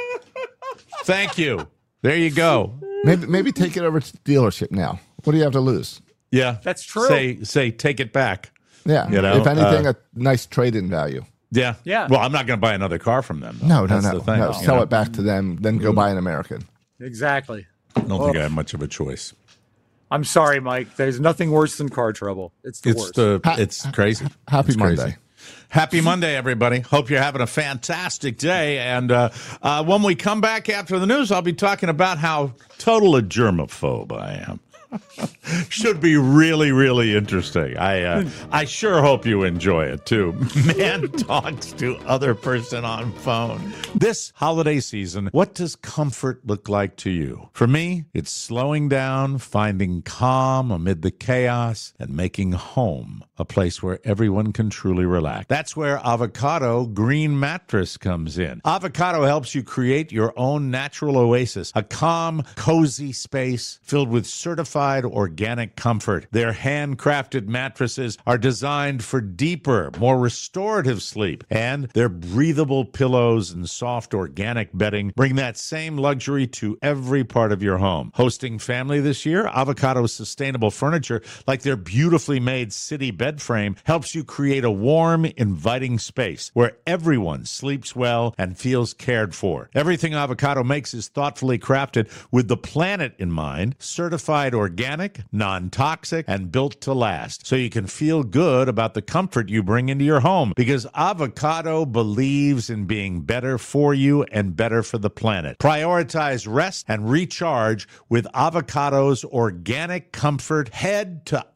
Thank you. There you go. Maybe take it over to the dealership now. What do you have to lose? Yeah. That's true. Say take it back. Yeah. You know, if anything, a nice trade-in value. Yeah. Yeah. Well, I'm not going to buy another car from them, though. No. The thing, Sell it back to them, then go buy an American. Exactly. I don't think I have much of a choice. I'm sorry, Mike. There's nothing worse than car trouble. It's the worst. It's crazy. Happy Monday. Happy Monday, everybody. Hope you're having a fantastic day. And when we come back after the news, I'll be talking about how total a germaphobe I am. Should be really, really interesting. I sure hope you enjoy it, too. Man talks to other person on phone. This holiday season, what does comfort look like to you? For me, it's slowing down, finding calm amid the chaos, and making home a place where everyone can truly relax. That's where Avocado Green Mattress comes in. Avocado helps you create your own natural oasis, a calm, cozy space filled with certified organic comfort. Their handcrafted mattresses are designed for deeper, more restorative sleep, and their breathable pillows and soft organic bedding bring that same luxury to every part of your home. Hosting family this year, Avocado's sustainable furniture, like their beautifully made city bed frame, helps you create a warm, inviting space where everyone sleeps well and feels cared for. Everything Avocado makes is thoughtfully crafted with the planet in mind, certified organic, non-toxic, and built to last, so you can feel good about the comfort you bring into your home, because Avocado believes in being better for you and better for the planet. Prioritize rest and recharge with Avocado's organic comfort. Head to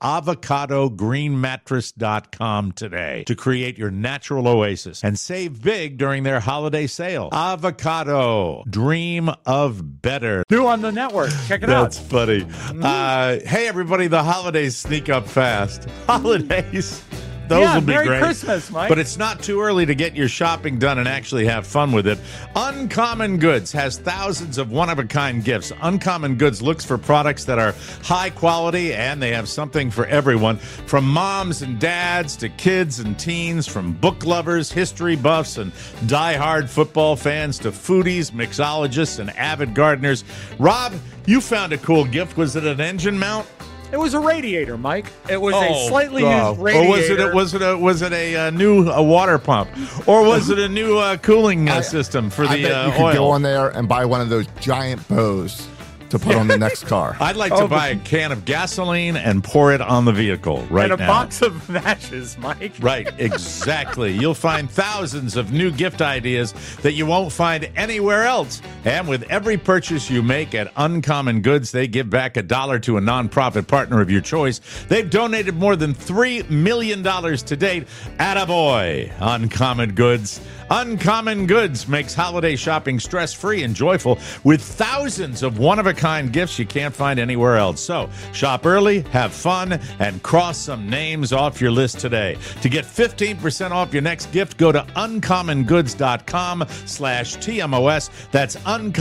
avocadogreenmattress.com today to create your natural oasis and save big during their holiday sale. Avocado, dream of better. New on the network. Check it out. That's funny. Hey, everybody, the holidays sneak up fast. Holidays. Those will be Merry great. Christmas, Mike. But it's not too early to get your shopping done and actually have fun with it. Uncommon Goods has thousands of one-of-a-kind gifts. Uncommon Goods looks for products that are high quality, and they have something for everyone, from moms and dads to kids and teens, from book lovers, history buffs, and die-hard football fans to foodies, mixologists, and avid gardeners. Rob, you found a cool gift. Was it an engine mount? It was a radiator, Mike. It was a slightly used radiator. Or was it a new water pump, or was it a new cooling system for the I bet you oil? could go on there and buy one of those giant bows to put on the next car. I'd like to buy a can of gasoline and pour it on the vehicle right now. And a box of matches, Mike. Right, exactly. You'll find thousands of new gift ideas that you won't find anywhere else. And with every purchase you make at Uncommon Goods, they give back $1 to a nonprofit partner of your choice. They've donated more than $3 million to date. Attaboy, Uncommon Goods. Uncommon Goods makes holiday shopping stress-free and joyful with thousands of one-of-a-kind gifts you can't find anywhere else. So, shop early, have fun, and cross some names off your list today. To get 15% off your next gift, go to uncommongoods.com/TMOS. That's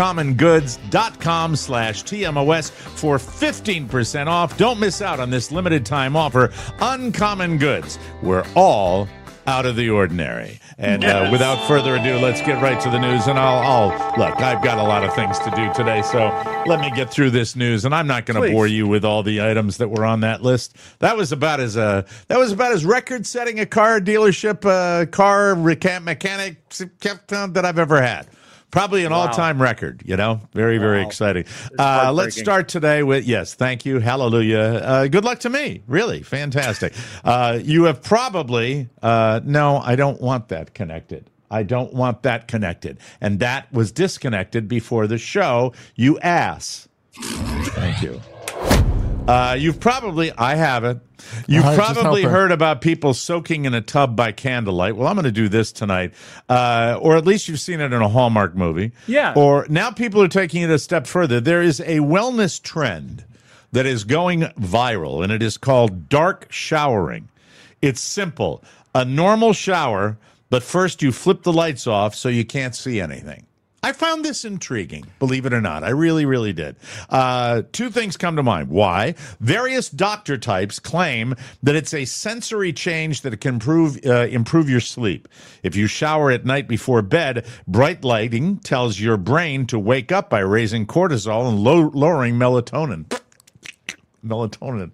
uncommongoods.com/TMOS for 15% off. Don't miss out on this limited time offer. Uncommon Goods. We're all out of the ordinary. And without further ado, let's get right to the news. And I'll look, I've got a lot of things to do today, so let me get through this news. And I'm not going to bore you with all the items that were on that list. That was about as record-setting a car dealership, car mechanic that I've ever had. Probably an all-time record, Very, very exciting. Let's start today with, yes, thank you, hallelujah. Good luck to me, really, fantastic. You have probably, no, I don't want that connected. I don't want that connected. And that was disconnected before the show, you ass. Thank you. You've probably, I haven't. You've probably heard about people soaking in a tub by candlelight. Well, I'm going to do this tonight. Or at least you've seen it in a Hallmark movie. Yeah. Or now people are taking it a step further. There is a wellness trend that is going viral, and it is called dark showering. It's simple. A normal shower, but first you flip the lights off so you can't see anything. I found this intriguing, believe it or not. I really, really did. Two things come to mind. Why? Various doctor types claim that it's a sensory change that can improve your sleep. If you shower at night before bed, bright lighting tells your brain to wake up by raising cortisol and lowering melatonin. Melatonin,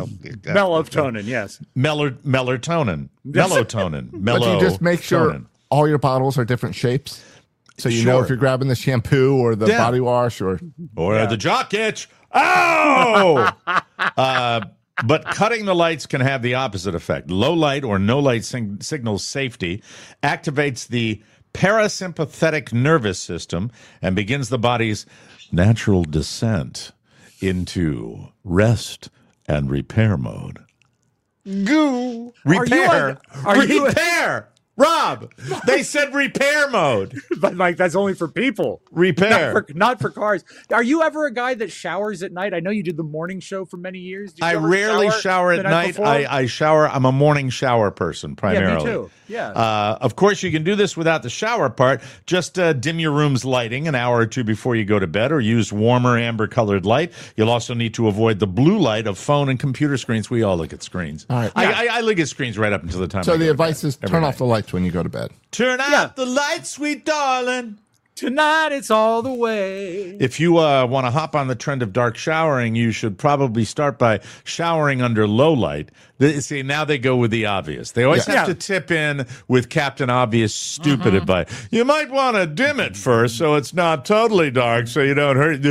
yes. Melatonin. But you just make sure all your bottles are different shapes. So you know if you're grabbing the shampoo or the body wash or the jock itch. Oh! But cutting the lights can have the opposite effect. Low light or no light signals safety, activates the parasympathetic nervous system, and begins the body's natural descent into rest and repair mode. Goo! Repair! Repair! Rob, they said repair mode. But, Mike, that's only for people. Repair. Not for cars. Are you ever a guy that showers at night? I know you did the morning show for many years. I rarely shower at night. I shower. I'm a morning shower person primarily. Yeah, me too. Yeah. Of course, you can do this without the shower part. Just dim your room's lighting an hour or two before you go to bed, or use warmer amber-colored light. You'll also need to avoid the blue light of phone and computer screens. We all look at screens. All right. I look at screens right up until the time. So the advice is turn off the lights when you go to bed. Turn out the lights, sweet darling. Tonight it's all the way. If you want to hop on the trend of dark showering, you should probably start by showering under low light. See, now they go with the obvious. They always have to tip in with Captain Obvious stupid advice. You might want to dim it first so it's not totally dark so you don't hurt.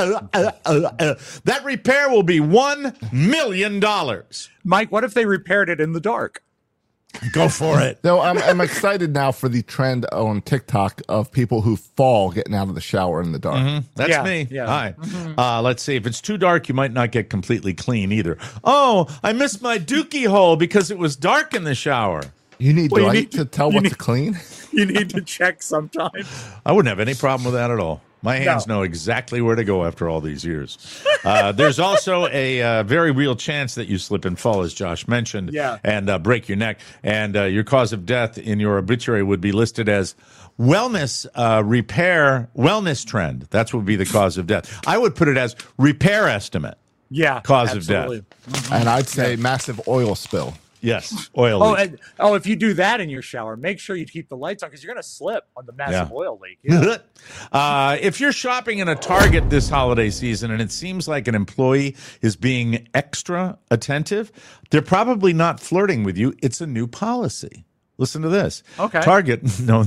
That repair will be $1 million. Mike, what if they repaired it in the dark? Go for it. No, I'm excited now for the trend on TikTok of people who fall getting out of the shower in the dark. Mm-hmm. That's me. Yeah. Hi. Let's see. If it's too dark, you might not get completely clean either. Oh, I missed my dookie hole because it was dark in the shower. You need light to tell what's clean? You need to check sometimes. I wouldn't have any problem with that at all. My hands know exactly where to go after all these years. There's also a very real chance that you slip and fall, as Josh mentioned, and break your neck. And your cause of death in your obituary would be listed as wellness trend. That's what would be the cause of death. I would put it as repair estimate. Yeah, cause absolutely. Of death. And I'd say massive oil spill. Yes, oil leak. If you do that in your shower, make sure you keep the lights on because you're going to slip on the massive oil leak. Yeah. If you're shopping in a Target this holiday season and it seems like an employee is being extra attentive, they're probably not flirting with you. It's a new policy. Listen to this. Okay. Target, no.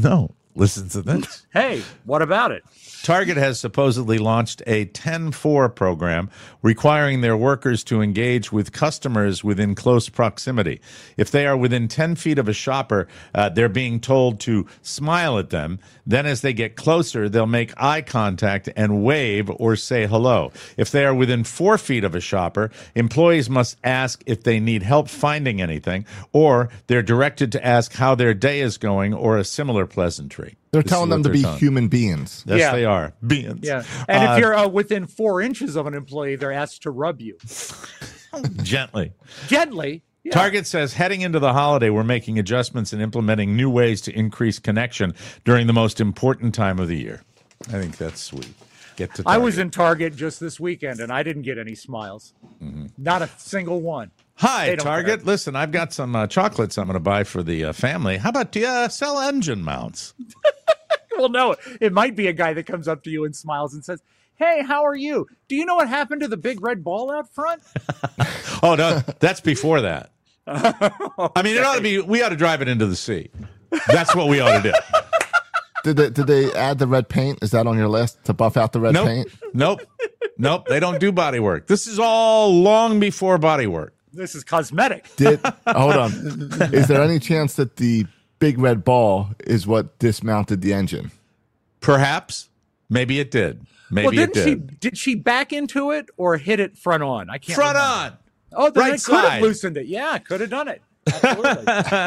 Listen to this. Hey, what about it? Target has supposedly launched a 10-4 program requiring their workers to engage with customers within close proximity. If they are within 10 feet of a shopper, they're being told to smile at them. Then as they get closer, they'll make eye contact and wave or say hello. If they are within 4 feet of a shopper, employees must ask if they need help finding anything, or they're directed to ask how their day is going or a similar pleasantry. They're This telling is them what to they're be telling. human beings. Yes, Yeah. they are. Beings. Yeah. And if you're within 4 inches of an employee, they're asked to rub you Gently. gently. Yeah. Target says heading into the holiday, we're making adjustments and implementing new ways to increase connection during the most important time of the year. I think that's sweet. Get to I Target. was in Target just this weekend, and I didn't get any smiles. Not a single one. Hi, They don't Target. care. Listen, I've got some chocolates I'm going to buy for the family. How about do you sell engine mounts? Well, no, it might be a guy that comes up to you and smiles and says, "Hey, how are you? Do you know what happened to the big red ball out front?" Oh, no, that's before that. I mean, it ought to be, we ought to drive it into the sea. That's what we ought to do. Did they add the red paint? Is that on your list to buff out the red Nope. paint? Nope. They don't do body work. This is all long before body work. This is cosmetic. Hold on. Is there any chance that the big red ball is what dismounted the engine? Perhaps. Maybe it did. Maybe Well, it didn't did. did she back into it or hit it front on? I can't Front remember. on. Oh, then Right it could have side. loosened it. Yeah, could have done it. Absolutely.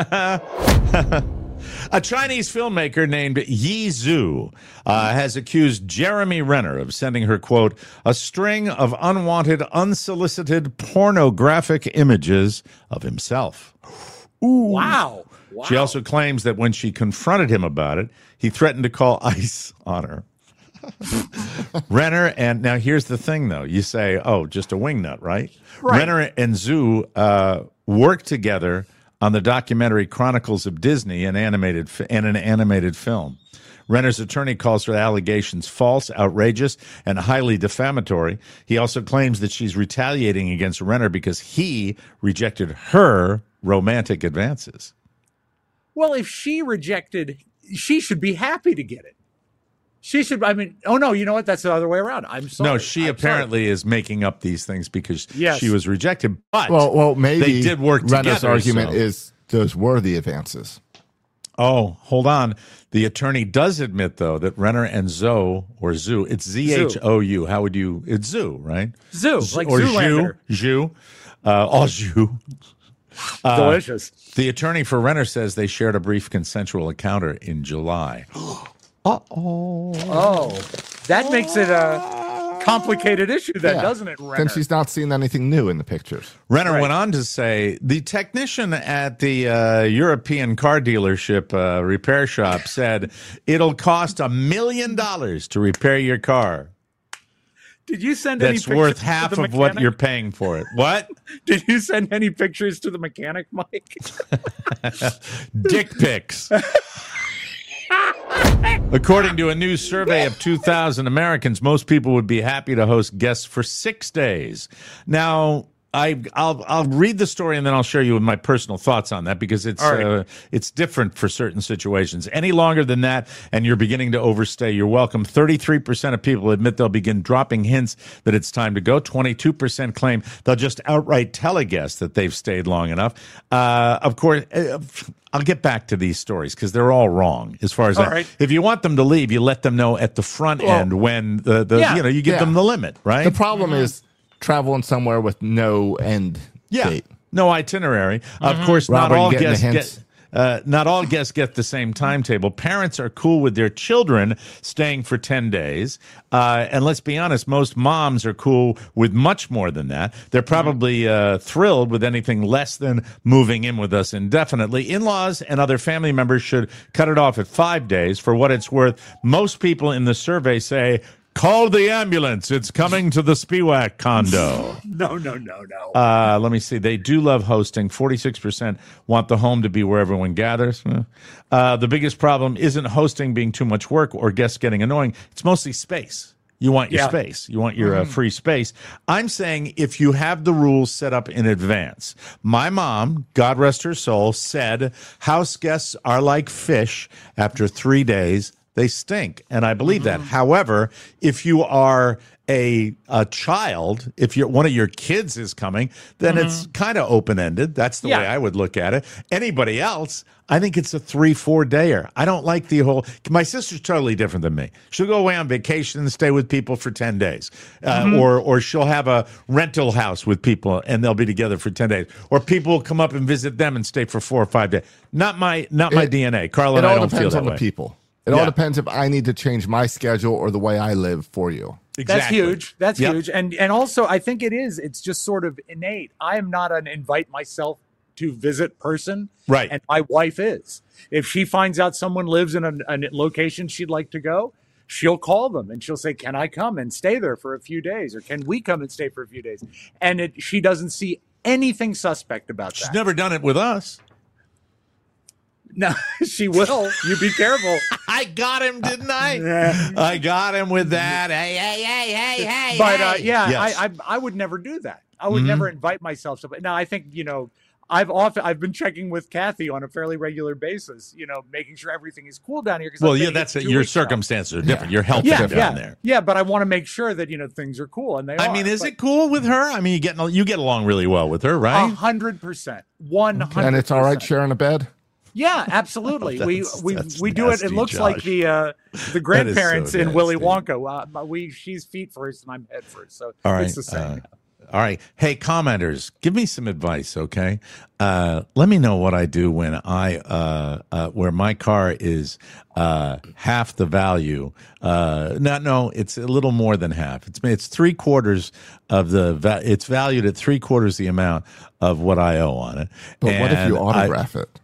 A Chinese filmmaker named Yi Zhu has accused Jeremy Renner of sending her, quote, a string of unwanted, unsolicited pornographic images of himself. Wow. She also claims that when she confronted him about it, he threatened to call ICE on her. Renner, and now here's the thing, though. You say, oh, just a wingnut, right? Right. Renner and Zhu worked together on the documentary Chronicles of Disney, an animated film. Renner's attorney calls her allegations false, outrageous, and highly defamatory. He also claims that she's retaliating against Renner because he rejected her romantic advances. Well, if she rejected, she should be happy to get it. She should. I mean, oh no, you know what? That's the other way around. I'm sorry. No, she I'm apparently is making up these things because Yes. she was rejected. But Well, maybe they did work Renner's together. argument so- is those were the advances. Oh, hold on. The attorney does admit, though, that Renner and Zhou, or Zhu, it's Z-H-O-U. How would you, it's Zhu, right? Zhu, like or Zoolander. Zhu, all Zhu. Delicious. The attorney for Renner says they shared a brief consensual encounter in July. Oh, that makes it a complicated issue, then, Yeah. doesn't it, Renner? Then she's not seeing anything new in the pictures. Renner Right. went on to say the technician at the European car dealership repair shop said it'll cost $1 million to repair your car. Did you send any That's pictures worth to half the of what mechanic? you're paying for it. What? Did you send any pictures to the mechanic, Mike? Dick pics. According to a new survey of 2,000 Americans, most people would be happy to host guests for 6 days. Now, I'll read the story and then I'll share you my personal thoughts on that because it's All right. it's different for certain situations. Any longer than that, and you're beginning to overstay, you're welcome. 33% of people admit they'll begin dropping hints that it's time to go. 22% claim they'll just outright tell a guest that they've stayed long enough. Of course. I'll get back to these stories because they're all wrong as far as All that. right. If you want them to leave, you let them know at the front end when Yeah. you give them the limit, right? The problem is traveling somewhere with no end date. No itinerary. Of course, Robert, not all you getting the guests hints? not all guests get the same timetable. Parents are cool with their children staying for 10 days. And let's be honest, most moms are cool with much more than that. They're probably thrilled with anything less than moving in with us indefinitely. In-laws and other family members should cut it off at 5 days. For what it's worth, most people in the survey say, call the ambulance. It's coming to the Spiewak condo. No. Let me see. They do love hosting. 46% want the home to be where everyone gathers. The biggest problem isn't hosting being too much work or guests getting annoying. It's mostly space. You want your Yeah. space. You want your free space. I'm saying if you have the rules set up in advance. My mom, God rest her soul, said house guests are like fish. After 3 days, they stink. And I believe that. However, if you are a child, if one of your kids is coming, then it's kind of open-ended. That's the way I would look at it. Anybody else, I think it's a 3-4 dayer. I don't like the whole, my sister's totally different than me. She'll go away on vacation and stay with people for 10 days. Or she'll have a rental house with people and they'll be together for 10 days. Or people will come up and visit them and stay for 4 or 5 days. Not my DNA. Carl and I don't feel depends that on way. the people. It all depends if I need to change my schedule or the way I live for you. Exactly. That's huge. That's Yep. huge. And also, I think it's just sort of innate. I am not an invite myself to visit person. Right. And my wife is. If she finds out someone lives in a location she'd like to go, she'll call them and she'll say, can I come and stay there for a few days? Or can we come and stay for a few days? And she doesn't see anything suspect about She's that. never done it with us. No, she will. You be careful. I got him, didn't I? I got him with that. Hey. But Yes. I would never do that. I would never invite myself to. Now I think I've been checking with Kathy on a fairly regular basis. Making sure everything is cool down here. Well, yeah, that's it. Your circumstances are different. Your health is down there. Yeah, but I want to make sure that things are cool, and they are. I mean, is it cool with her? I mean, you get along really well with her, right? 100%, 100%, And it's all right sharing a bed? Yeah, absolutely. That's we do it. It nasty, looks like Josh. the grandparents so in Willy nasty. Wonka. She's feet first and I'm head first. So All right. it's the same. All right. Hey, commenters, give me some advice, okay? Let me know what I do when where my car is half the value. No, it's a little more than half. It's 3/4 of it's valued at 3/4 the amount of what I owe on it. But what if you And autograph it?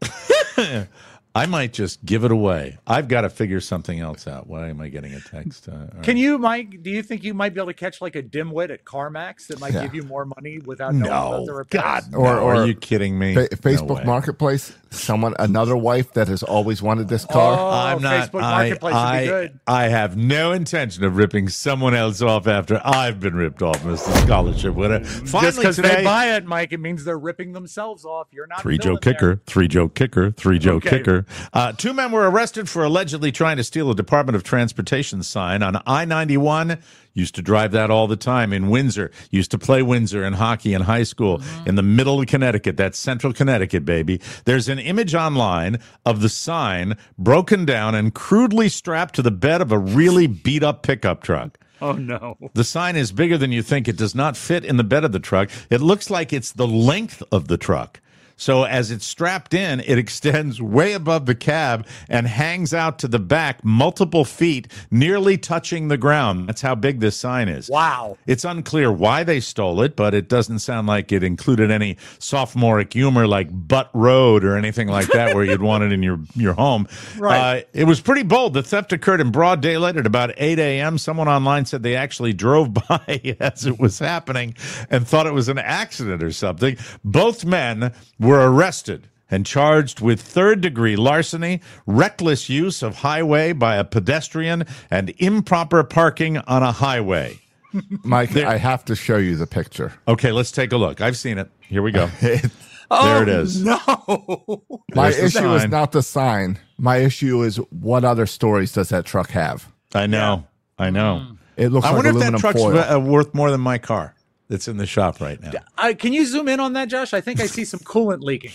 I might just give it away. I've got to figure something else out. Why am I getting a text? All right. Can you, Mike? Do you think you might be able to catch like a dimwit at CarMax that might give you more money without knowing about the repairs? God, or are you kidding me? Facebook No Marketplace, another wife that has always wanted this car. I'm not. Facebook Marketplace would be good. I have no intention of ripping someone else off after I've been ripped off, Mr. Scholarship winner. Finally Just because today, they buy it, Mike, it means they're ripping themselves off. You're not. Three Joe filling there. kicker, 3 Joe kicker, 3 Joe Okay. kicker. 2 men were arrested for allegedly trying to steal a Department of Transportation sign on I-91. Used to drive that all the time in Windsor. Used to play Windsor in hockey in high school in the middle of Connecticut. That's central Connecticut, baby. There's an image online of the sign broken down and crudely strapped to the bed of a really beat up pickup truck. Oh no. The sign is bigger than you think. It does not fit in the bed of the truck. It looks like it's the length of the truck. So as it's strapped in, it extends way above the cab and hangs out to the back multiple feet, nearly touching the ground. That's how big this sign is. Wow. It's unclear why they stole it, but it doesn't sound like it included any sophomoric humor like Butt Road or anything like that where you'd want it in your home. Right. It was pretty bold. The theft occurred in broad daylight at about 8 a.m. Someone online said they actually drove by as it was happening and thought it was an accident or something. Both men were arrested and charged with third-degree larceny, reckless use of highway by a pedestrian, and improper parking on a highway. Mike, I have to show you the picture. Okay, let's take a look. I've seen it. Here we go. Oh, There it is. No. My There's the issue is sign. not the sign. My issue is what other stories does that truck have? I know. I know. It looks I like wonder if that aluminum truck's foil. worth more than my car that's in the shop right now. Can you zoom in on that, Josh? I think I see some coolant leaking.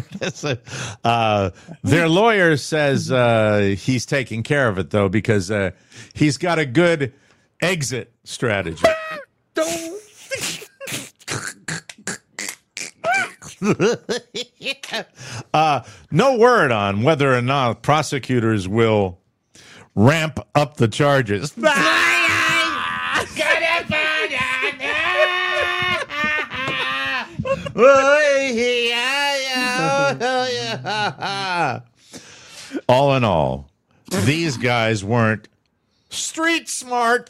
Their lawyer says he's taking care of it, though, because he's got a good exit strategy. No word on whether or not prosecutors will ramp up the charges. All in all, these guys weren't street smart.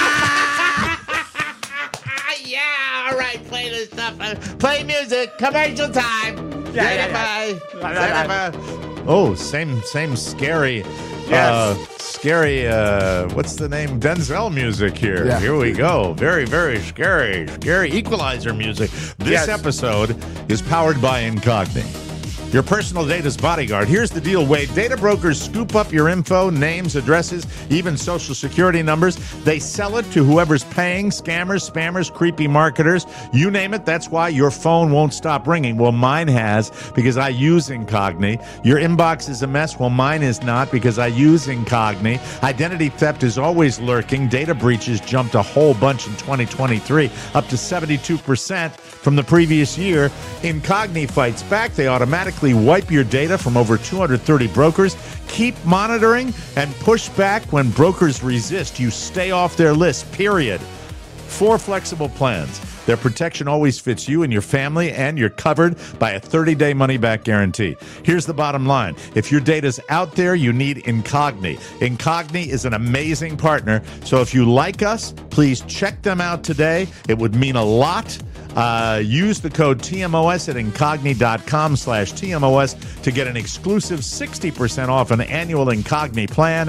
Yeah, all right, play this stuff. Play music. Commercial time. Oh, same scary Scary, what's the name? Denzel music here. Yeah. Here we go. Very, very scary. Scary Equalizer music. This episode is powered by Incogni, your personal data's bodyguard. Here's the deal, Wade. Data brokers scoop up your info, names, addresses, even social security numbers. They sell it to whoever's paying, scammers, spammers, creepy marketers. You name it, that's why your phone won't stop ringing. Well, mine has, because I use Incogni. Your inbox is a mess. Well, mine is not, because I use Incogni. Identity theft is always lurking. Data breaches jumped a whole bunch in 2023, up to 72% from the previous year. Incogni fights back. They automatically wipe your data from over 230 brokers. Keep monitoring and push back when brokers resist. You stay off their list, period. 4 flexible plans. Their protection always fits you and your family, and you're covered by a 30-day money-back guarantee. Here's the bottom line. If your data's out there, you need Incogni. Incogni is an amazing partner, so if you like us, please check them out today. It would mean a lot. Use the code TMOS at Incogni.com/TMOS to get an exclusive 60% off an annual Incogni plan.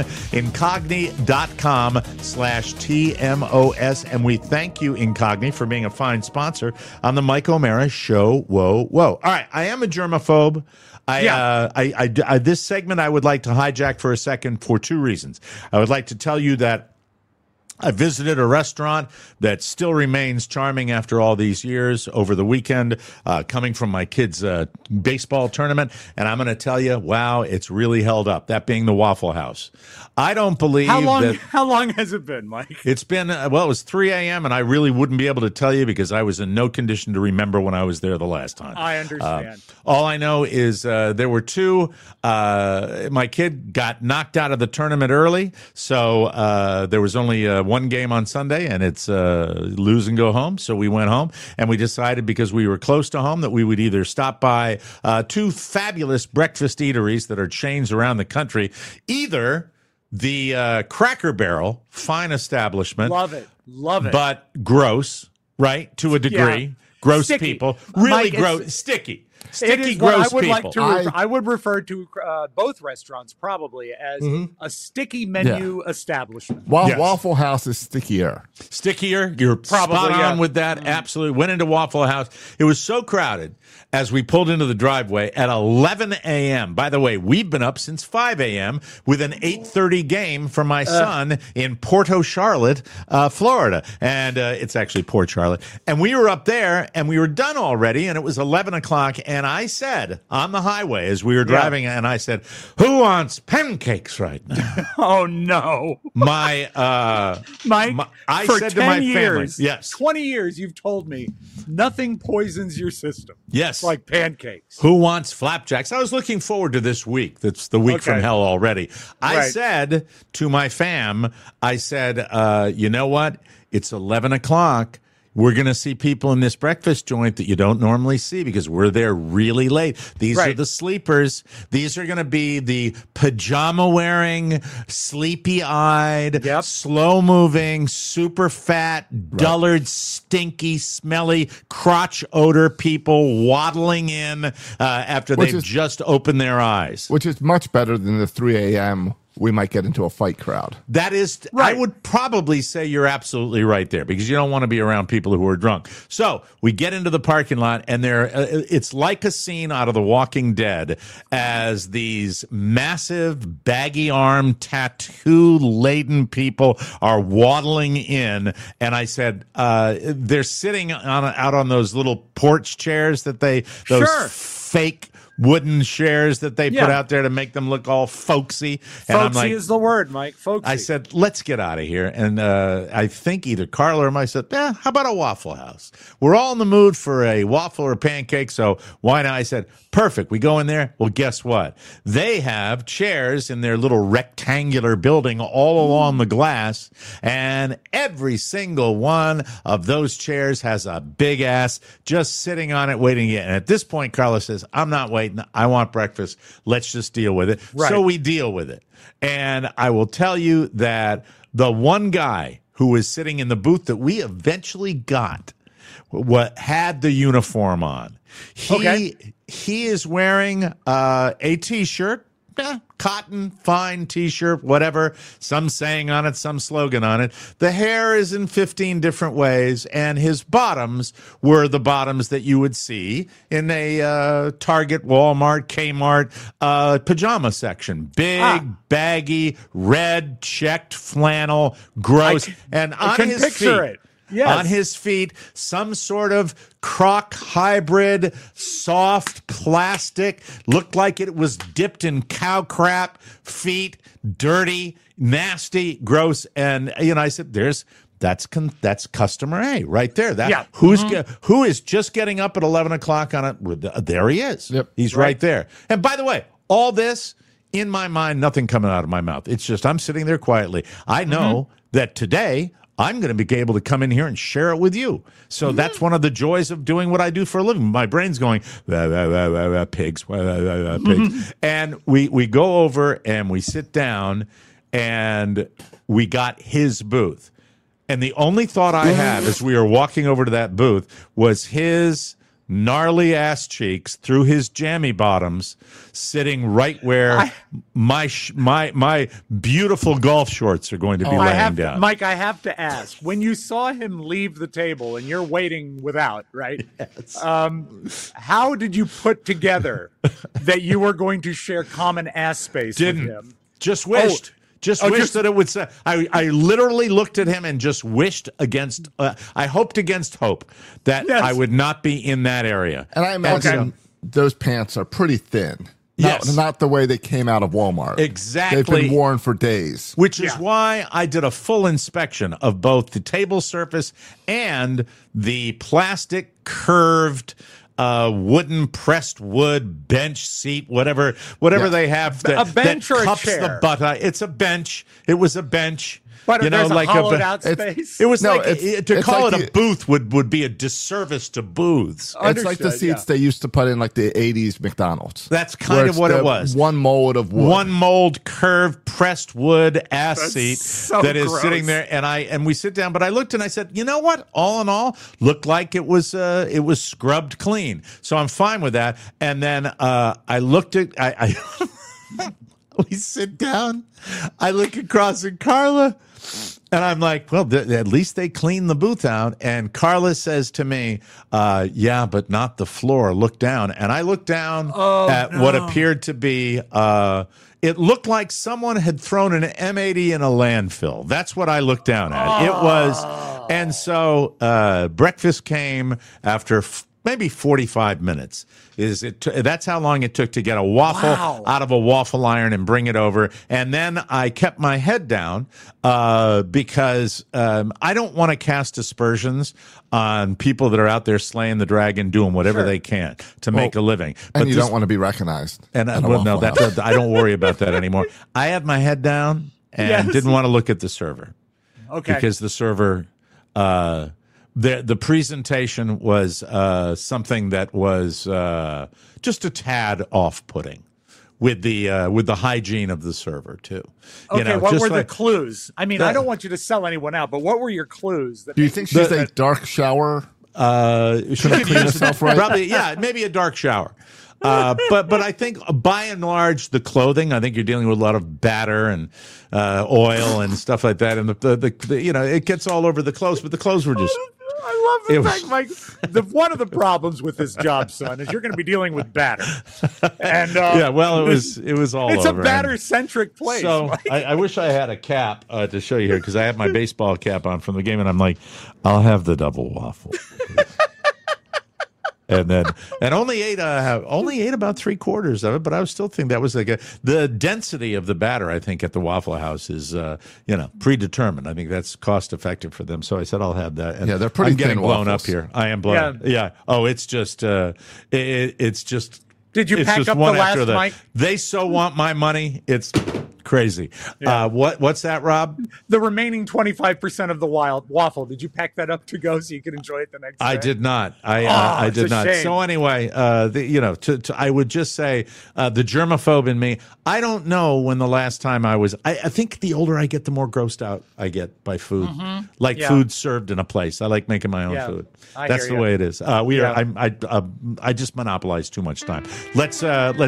Incogni.com/TMOS. And we thank you, Incogni, for being a fine sponsor on the Mike O'Mara Show. Whoa, whoa. All right, I am a germaphobe. This segment I would like to hijack for a second for 2 reasons. I would like to tell you that I visited a restaurant that still remains charming after all these years over the weekend, coming from my kids' baseball tournament. And I'm going to tell you, wow, it's really held up, that being the Waffle House. I don't believe How long has it been, Mike? It's been, it was 3 a.m., and I really wouldn't be able to tell you because I was in no condition to remember when I was there the last time. I understand. All I know is there were 2. My kid got knocked out of the tournament early, so there was only 1 game on Sunday, and it's lose and go home. So we went home, and we decided, because we were close to home, that we would either stop by 2 fabulous breakfast eateries that are chains around the country, either the Cracker Barrel, fine establishment. Love it. But gross, right, to a degree. Yeah. Gross Sticky. people. Really Mike, gross. Sticky, Gross people. I would refer to both restaurants probably as a sticky menu establishment. Waffle House is stickier. Stickier. You're Probably, spot on yeah. with that. Absolutely. Went into Waffle House. It was so crowded as we pulled into the driveway at 11 a.m. By the way, we've been up since 5 a.m. with an 8:30 game for my son in Porto Charlotte, Florida. And it's actually Port Charlotte. And we were up there, and we were done already, and it was 11 o'clock. And I said on the highway as we were driving, and I said, "Who wants pancakes right now?" Oh, no. Mike, I for said 10 to my years, family, yes. 20 years, you've told me nothing poisons your system. Yes. Like pancakes. Who wants flapjacks? I was looking forward to this week. That's the week from hell already. I said to my fam, you know what? It's 11 o'clock. We're going to see people in this breakfast joint that you don't normally see because we're there really late. These are the sleepers. These are going to be the pajama-wearing, sleepy-eyed, slow-moving, super fat, dullard, stinky, smelly, crotch odor people waddling in after they've just opened their eyes. Which is much better than the 3 a.m. we might get into a fight crowd. That is, I would probably say you're absolutely right there because you don't want to be around people who are drunk. So we get into the parking lot, and it's like a scene out of The Walking Dead as these massive, baggy-armed, tattoo-laden people are waddling in. And I said, they're sitting out on those little porch chairs that fake wooden chairs that they put out there to make them look all folksy. And Folksy I'm like, is the word, Mike. Folksy. I said, let's get out of here. And I think either Carla or I said, how about a Waffle House? We're all in the mood for a waffle or pancake, so why not? I said, perfect. We go in there. Well, guess what? They have chairs in their little rectangular building all along the glass, and every single one of those chairs has a big ass just sitting on it waiting to get. And at this point, Carla says, I'm not waiting. I want breakfast. Let's just deal with it. Right. So we deal with it. And I will tell you that the one guy who was sitting in the booth that we eventually got had the uniform on. He is wearing a T-shirt, cotton, fine T-shirt, whatever, some saying on it, some slogan on it. The hair is in 15 different ways, and his bottoms were the bottoms that you would see in a Target, Walmart, Kmart pajama section. Big, baggy, red, checked flannel, gross. And on his feet, on his feet, some sort of croc hybrid, soft plastic, looked like it was dipped in cow crap, feet, dirty, nasty, gross. And, I said, that's customer A right there. Who is just getting up at 11 o'clock on it? There he is. Yep. He's right there. And by the way, all this, in my mind, nothing coming out of my mouth. It's just I'm sitting there quietly. I know that today I'm going to be able to come in here and share it with you. So that's one of the joys of doing what I do for a living. My brain's going, pigs, pigs. And we go over and we sit down and we got his booth. And the only thought I had as we were walking over to that booth was his gnarly ass cheeks through his jammy bottoms sitting right where my beautiful golf shorts are going to be laying down. Mike, I have to ask, when you saw him leave the table and you're waiting without, right? Yes. How did you put together that you were going to share common ass space with him? Just wished. Just wished that it would say. I literally looked at him and just wished against. I hoped against hope that I would not be in that area. And I imagine those pants are pretty thin. Not the way they came out of Walmart. Exactly. They've been worn for days. Which is why I did a full inspection of both the table surface and the plastic curved wooden pressed wood bench seat, whatever they have a bench that or cups a chair. the butt. It's a bench. It was a bench. But there's a hollowed out space. It was to call it a booth would be a disservice to booths. It's like the seats they used to put in like the 80s McDonald's. That's kind of what it was. One mold of wood. One mold curved pressed wood seat that is gross. sitting there, and we sit down. But I looked and I said, you know what? All in all, looked like it was scrubbed clean. So I'm fine with that. And then I looked at we sit down. I look across at Carla. And I'm like, well, at least they cleaned the booth out. And Carla says to me, yeah, but not the floor. Look down. And I looked down at what appeared to be, it looked like someone had thrown an M80 in a landfill. That's what I looked down at. It was. And so breakfast came after maybe 45 minutes. That's how long it took to get a waffle out of a waffle iron and bring it over. And then I kept my head down because I don't want to cast aspersions on people that are out there slaying the dragon, doing whatever they can to make a living. But you don't want to be recognized. And I don't worry about that anymore. I had my head down and didn't want to look at the server. Okay. Because the server... The presentation was something that was just a tad off-putting with the hygiene of the server too. Okay, what were the clues? I mean, I don't want you to sell anyone out, but what were your clues? Do you think she's a dark shower? She could clean herself right. Probably, maybe a dark shower. But I think by and large the clothing. I think you're dealing with a lot of batter and oil and stuff like that, and the it gets all over the clothes. But the clothes were just. I love the fact, Mike. One of the problems with this job, son, is you're going to be dealing with batter. And it was all. It's over. A batter-centric place. So I wish I had a cap to show you here because I have my baseball cap on from the game, and I'm like, I'll have the double waffle. And only ate about 3/4 of it, but I was still thinking that was the density of the batter. I think at the Waffle House is predetermined. I think that's cost effective for them. So I said I'll have that. And they're pretty. I'm getting thin blown waffles. up here. I am blown. Yeah. Oh, it's just it's just. Did you pack up the last, Mike? They so want my money. It's Crazy. Yeah. What's that, Rob? The remaining 25% of the wild waffle. Did you pack that up to go so you can enjoy it the next day? I did not. I it's did a not. shame. So anyway, I would just say the germaphobe in me. I don't know when the last time I was. I think the older I get, the more grossed out I get by food, like Yeah. food served in a place. I like making my own Yeah. food. I That's hear the ya. way it is. We Yeah. are. I just monopolize too much time. Let's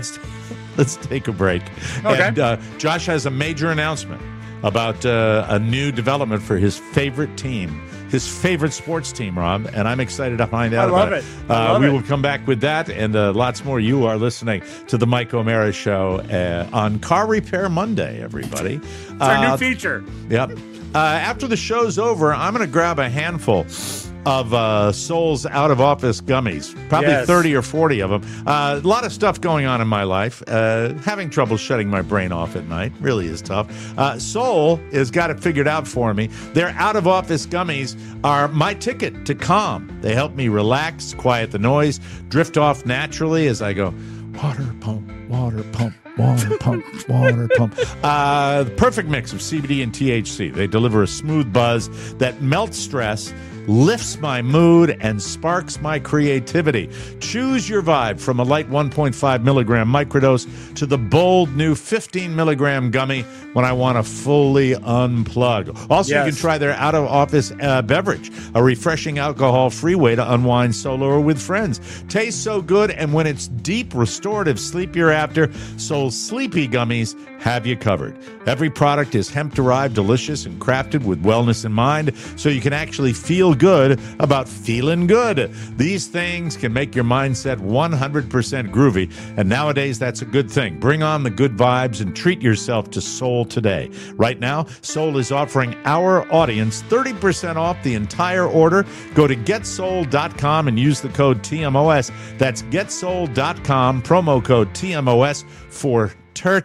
take a break. Okay. And Josh has a major announcement about a new development for his favorite team, his favorite sports team, Rob, and I'm excited to find out I love about it. I love we it. will come back with that and lots more. You are listening to the Mike O'Mara Show on Car Repair Monday, everybody. It's our new feature. Yep. After the show's over, I'm going to grab a handful of Soul's out-of-office gummies, probably Yes. 30 or 40 of them. A lot of stuff going on in my life. Having trouble shutting my brain off at night really is tough. Soul has got it figured out for me. Their out-of-office gummies are my ticket to calm. They help me relax, quiet the noise, drift off naturally as I go, water pump, water pump. Water pump, water pump. The perfect mix of CBD and THC. They deliver a smooth buzz that melts stress, lifts my mood, and sparks my creativity. Choose your vibe from a light 1.5 milligram microdose to the bold new 15 milligram gummy when I want to fully unplug. Also, Yes. you can try their out-of-office beverage, a refreshing alcohol-free way to unwind solo or with friends. Tastes so good, and when it's deep, restorative sleep you're after, Soul's Sleepy Gummies have you covered. Every product is hemp-derived, delicious, and crafted with wellness in mind, so you can actually feel good about feeling good. These things can make your mindset 100% groovy, and nowadays that's a good thing. Bring on the good vibes and treat yourself to Soul today. Right now, Soul is offering our audience 30% off the entire order. Go to getsoul.com and use the code TMOS. That's getsoul.com, promo code TMOS for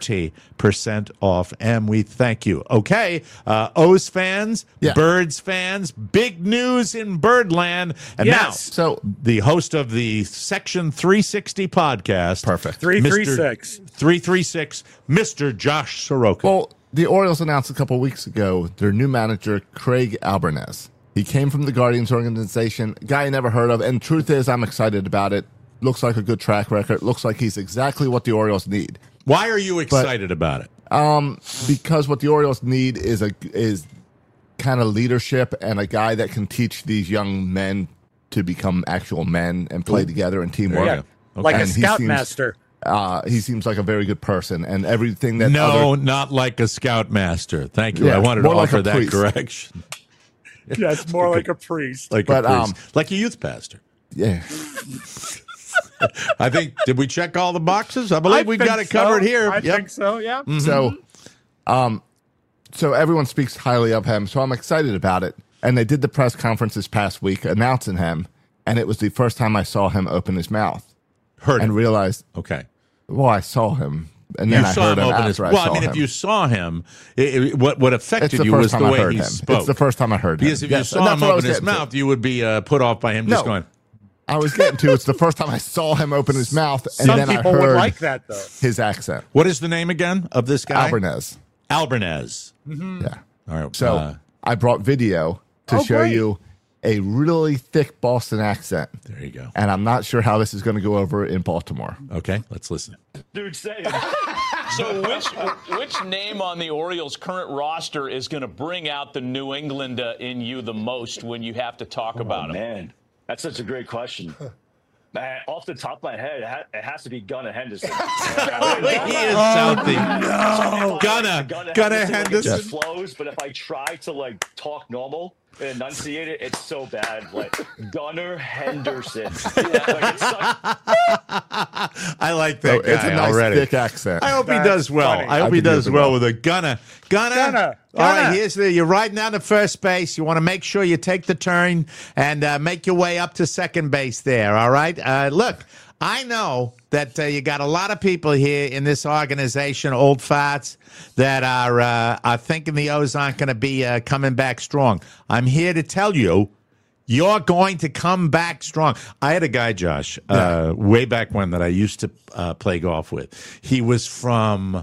30% off, and we thank you. Okay, O's fans, Yeah. Birds fans, big news in Birdland. And Yes. now, So the host of the Section 360 podcast. Perfect. 336. 336, Mr. Josh Soroka. Well, the Orioles announced a couple weeks ago their new manager, Craig Albernez. He came from the Guardians organization, guy I never heard of, and truth is, I'm excited about it. Looks like a good track record. Looks like he's exactly what the Orioles need. Why are you excited about it? Because what the Orioles need is kind of leadership and a guy that can teach these young men to become actual men and play together and teamwork. There you go. Like And a he scoutmaster. He seems like a very good person, and everything that No, other- not like a scoutmaster. Thank you. Yeah, I wanted to more like offer a that priest. correction. Yeah, it's more like a priest. Like But, a priest. Like a youth pastor. yeah. I think, did we check all the boxes? I believe we've got it covered here. I Yep. think so, yeah. So, so everyone speaks highly of him. So I'm excited about it. And they did the press conference this past week announcing him, and it was the first time I saw him open his mouth Heard and him. realized, Okay. well, I saw him, and then You I saw heard him him open his. after I Well, saw I mean, him. if you saw him, what It's affected the you first was the time I way heard he him. spoke. It's the first time I heard him. Because if you Yes, and saw that's him what I was open his getting to. mouth, you would be put off by him just No. going. I was getting to it's the first time I saw him open his mouth, and Some then I people heard would like that, though. his accent. What is the name again of this guy? Albernez. Albernez. Yeah. All right. So I brought video to Oh, show great. you a really thick Boston accent. there you go. And I'm not sure how this is going to go over in Baltimore. Okay, let's listen. Dude, say So which name on the Orioles' current roster is going to bring out the New England in you the most when you have to talk about them? Man, that's such a great question. Man, off the top of my head, it has to be Gunnar Henderson. He is Southie. Gunnar Henderson. It flows, but if I try to like talk normal and enunciate it, it's so bad. Like Gunnar Henderson. Like, it's such, I like So that guy it's a nice already. thick accent. I hope he That's does well. funny. I hope I he think he'll does do well well. with a Gunnar. Gunnar. All right, you're riding down to first base. You want to make sure you take the turn and make your way up to second base there, all right? Look, I know that you got a lot of people here in this organization, old farts, that are thinking the O's aren't going to be coming back strong. I'm here to tell you, you're going to come back strong. I had a guy, Josh, way back when that I used to play golf with. He was from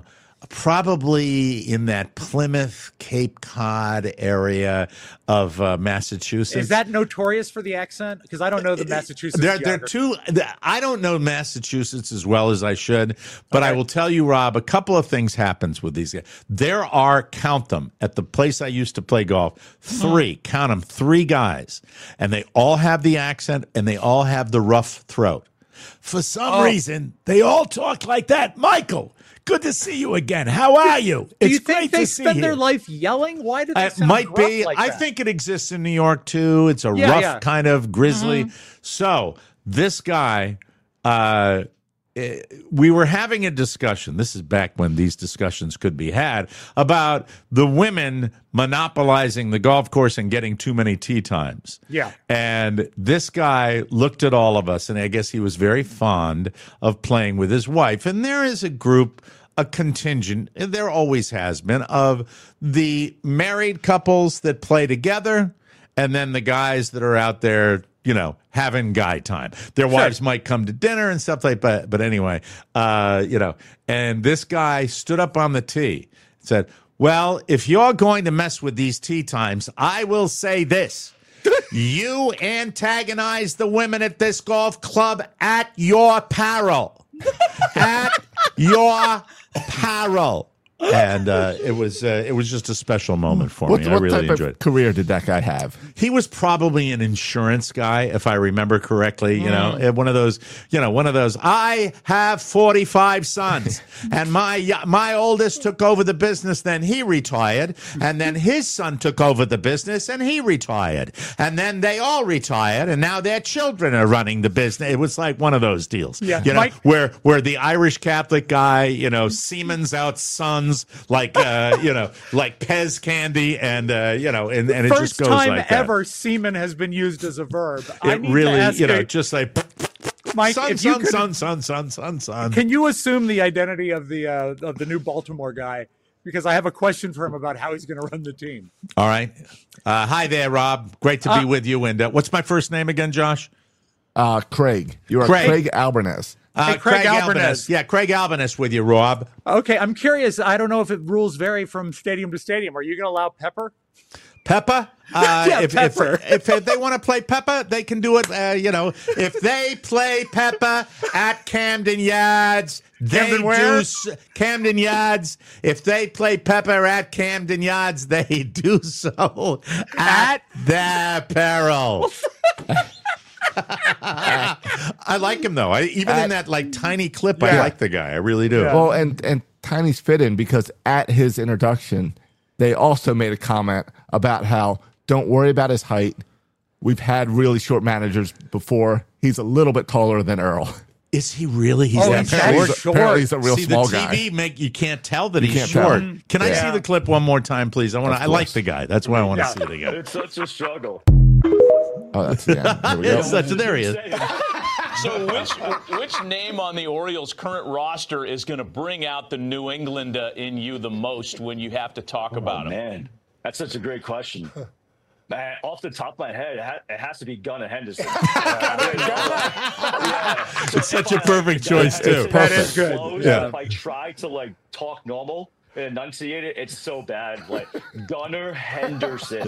probably in that Plymouth, Cape Cod area of Massachusetts. Is that notorious for the accent? Because I don't know the Massachusetts. They're two. I don't know Massachusetts as well as I should, but I will tell you, Rob, a couple of things happens with these guys. There are, count them, at the place I used to play golf, count them, 3 guys, and they all have the accent and they all have the rough throat. For some reason, they all talk like that. Michael, good to see you again. How are you? Do you think they spend their life yelling? Why do they sound might gruff be. like I that? think it exists in New York too. It's a rough kind of grizzly. So this guy, we were having a discussion. This is back when these discussions could be had about the women monopolizing the golf course and getting too many tee times. Yeah. And this guy looked at all of us, and I guess he was very fond of playing with his wife. And there is a group, a contingent, there always has been, of the married couples that play together, and then the guys that are out there, you know, having guy time. Their wives might come to dinner and stuff like that. But anyway, you know, and this guy stood up on the tee and said, well, if you're going to mess with these tee times, I will say this. You antagonize the women at this golf club at your peril. At your peril. And it was just a special moment for me. I really enjoyed it. What career did that guy have? He was probably an insurance guy, if I remember correctly. You know, one of those. I have 45 sons, and my oldest took over the business. Then he retired, and then his son took over the business, and he retired, and then they all retired, and now their children are running the business. It was like one of those deals. Yeah, you know, where the Irish Catholic guy, you know, Siemens out sons. Like like Pez candy, and you know, and it just goes like that. First time ever semen has been used as a verb. It really, you know, just like Mike, son. Can you assume the identity of the new Baltimore guy? Because I have a question for him about how he's going to run the team. All right. Hi there, Rob. Great to be with you. And what's my first name again, Josh? Craig. You are Craig Albanese. Hey, Craig Albanese. Yeah, Craig Albanese with you, Rob. Okay, I'm curious. I don't know if rules vary from stadium to stadium. Are you going to allow pepper? Pepper? Pepper. If they want to play Pepper, they can do it. You know, if they play Pepper at Camden Yards, Camden Yards. If they play Pepper at Camden Yards, they do so at their peril. I like him though. Even in that like tiny clip, I like the guy. I really do. Well, and Tiny's fit in because at his introduction, they also made a comment about how don't worry about his height. We've had really short managers before. He's a little bit taller than Earl. Is he really? He's that short. Apparently he's a real small guy. guy. The TV you can't tell that he's short. Can I see the clip one more time, please? I like the guy. That's why I want to see it again. It's such a struggle. Oh, that's the end. Here we go. There he is. So which name on the Orioles' current roster is going to bring out the New England in you the most when you have to talk about him? Man, that's such a great question. Off the top of my head, it has to be Gunnar Henderson. It's such a perfect choice, too. That is good. Yeah. If I try to, like, talk normal and enunciate it, it's so bad. Like, Gunnar Henderson.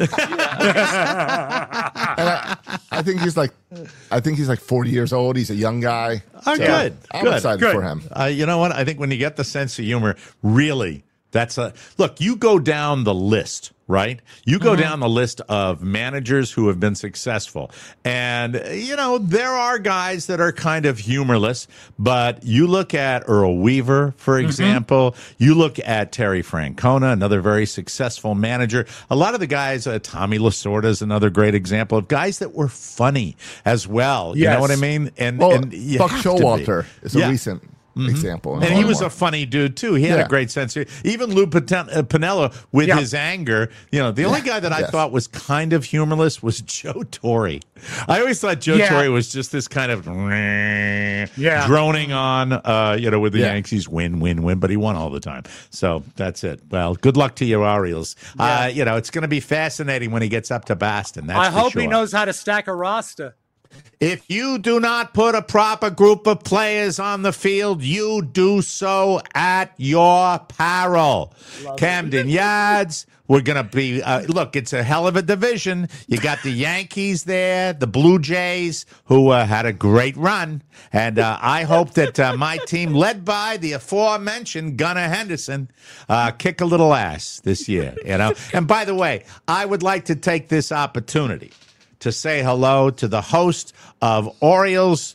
I think he's like 40 years old. He's a young guy. Oh, good. I'm excited for him. You know what? I think when you get the sense of humor, really, look, you go down the list, right? You go down the list of managers who have been successful. And, you know, there are guys that are kind of humorless, but you look at Earl Weaver, for example. You look at Terry Francona, another very successful manager. A lot of the guys, Tommy Lasorda is another great example of guys that were funny as well. You know what I mean? And Buck Showalter is a recent example. And he was a funny dude, too. He had a great sense. Even Lou Piniella, with his anger, you know, the only guy that I thought was kind of humorless was Joe Torre. I always thought Joe Torre was just this kind of droning on, you know, with the Yankees, win, but he won all the time. So that's it. Well, good luck to your Orioles. You know, it's going to be fascinating when he gets up to Boston. That's I hope sure. he knows how to stack a roster. If you do not put a proper group of players on the field, you do so at your peril. Camden Yards, we're going to be, look, it's a hell of a division. You got the Yankees there, the Blue Jays, who had a great run. And I hope that my team, led by the aforementioned Gunnar Henderson, kick a little ass this year, you know. And by the way, I would like to take this opportunity to say hello to the host of Orioles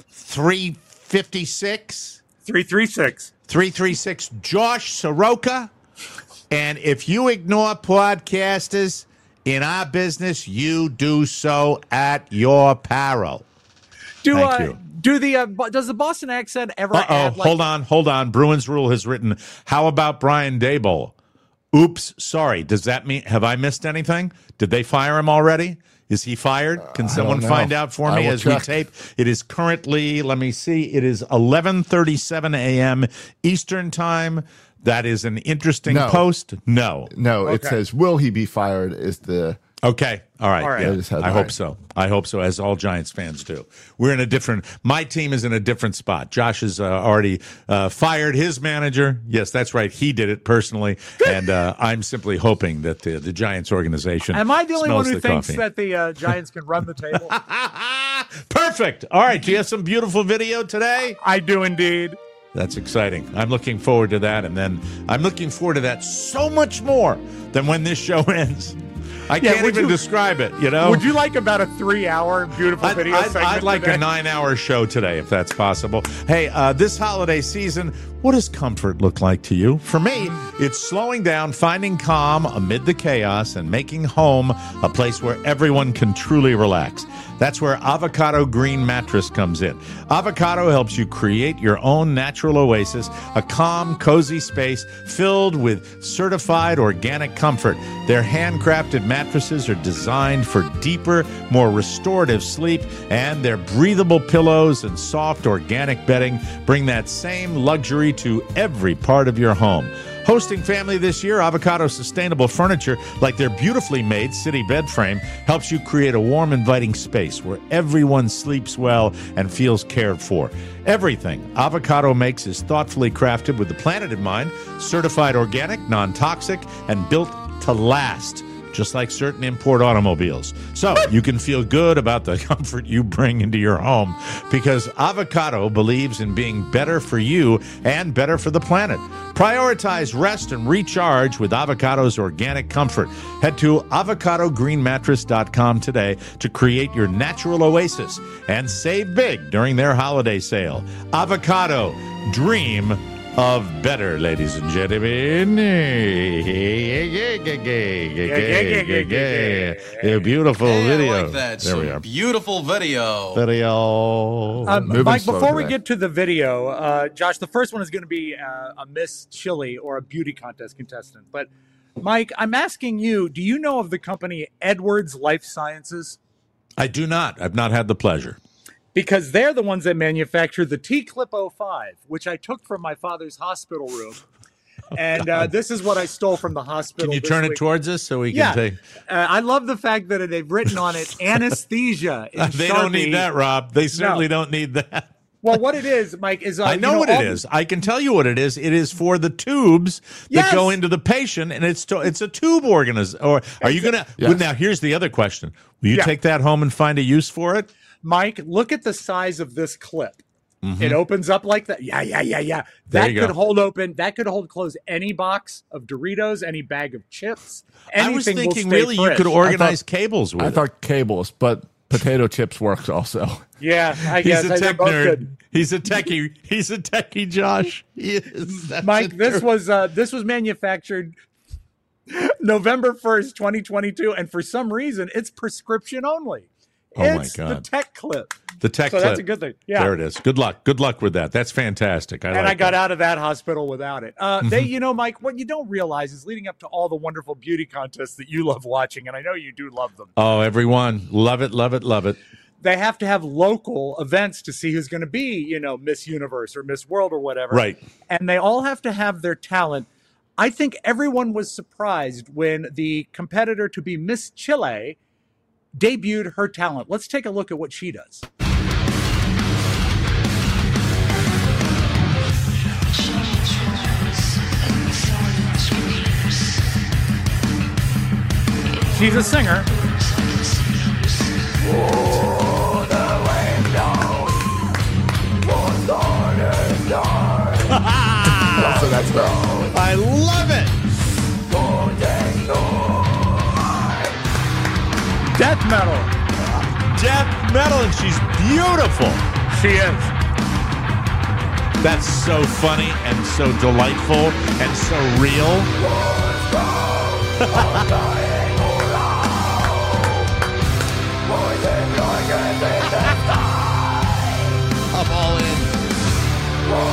356. 336, Josh Soroka. And if you ignore podcasters in our business, you do so at your peril. Thank you. Does the Boston accent ever add, like, hold on. Bruins Rule has written, how about Brian Daboll? Oops, sorry. Does that mean, have I missed anything? Did they fire him already? Is he fired? Can someone find out for me as we tape? It is currently, let me see, it is 11:37 a.m. Eastern time. That is an interesting post. No, it says, will he be fired is the... Okay. All right. Yeah. I hope so. As all Giants fans do. We're in a different, my team is in a different spot. Josh has already fired his manager. Yes, that's right. He did it personally. And I'm simply hoping that the Giants organization. Am I the only one who thinks coffee. that the Giants can run the table? Perfect. All right. Do you have some beautiful video today? I do indeed. That's exciting. I'm looking forward to that. And then I'm looking forward to that so much more than when this show ends. I can't even describe it, you know? Would you like about a 3-hour beautiful video segment I'd like today? a 9-hour show today, if that's possible. Hey, this holiday season, what does comfort look like to you? For me, it's slowing down, finding calm amid the chaos, and making home a place where everyone can truly relax. That's where Avocado Green Mattress comes in. Avocado helps you create your own natural oasis, a calm, cozy space filled with certified organic comfort. Their handcrafted mattresses are designed for deeper, more restorative sleep, and their breathable pillows and soft organic bedding bring that same luxury to every part of your home. Hosting family this year, Avocado Sustainable Furniture, like their beautifully made city bed frame, helps you create a warm, inviting space where everyone sleeps well and feels cared for. Everything Avocado makes is thoughtfully crafted with the planet in mind, certified organic, non-toxic, and built to last, just like certain import automobiles. So you can feel good about the comfort you bring into your home because Avocado believes in being better for you and better for the planet. Prioritize rest and recharge with Avocado's organic comfort. Head to avocadogreenmattress.com today to create your natural oasis and save big during their holiday sale. Avocado, dream of better, ladies and gentlemen. A beautiful video. I like that. There we are. Beautiful video. Mike, before we get to the video, Josh, the first one is going to be a Miss Chili or a beauty contest contestant. But, Mike, I'm asking you, do you know of the company Edwards Life Sciences? I do not. I've not had the pleasure. Because they're the ones that manufacture the T-Clip 05, which I took from my father's hospital room. And this is what I stole from the hospital. Can you turn it towards us so we can take? I love the fact that they've written on it anesthesia in They Sharpie. don't need that, Rob. They certainly don't need that. Well, what it is, Mike, is I know what it is. I can tell you what it is. It is for the tubes that go into the patient, and it's a tube organism. Or are you gonna? Yes. Well, now, here's the other question: will you take that home and find a use for it? Mike, look at the size of this clip. Mm-hmm. It opens up like that. Yeah. That could hold open. That could hold close any box of Doritos, any bag of chips. I was thinking really you could organize cables with it. I thought cables, but potato chips works also. Yeah, I guess. He's a tech nerd. He's a techie. He's a techie, Josh. He is. Mike, this was manufactured November 1st, 2022, and for some reason, it's prescription only. Oh it's my God. the tech clip. The tech clip. That's a good thing. Yeah. There it is. Good luck. Good luck with that. That's fantastic. I got out of that hospital without it. Mike, what you don't realize is leading up to all the wonderful beauty contests that you love watching, and I know you do love them. Oh, everyone. Love it, love it, love it. They have to have local events to see who's going to be, Miss Universe or Miss World or whatever. Right. And they all have to have their talent. I think everyone was surprised when the competitor to be Miss Chile debuted her talent. Let's take a look at what she does. She's a singer. So that's the I love it. Death metal. Death metal, and she's beautiful. She is. That's so funny and so delightful and so real. I'm all in.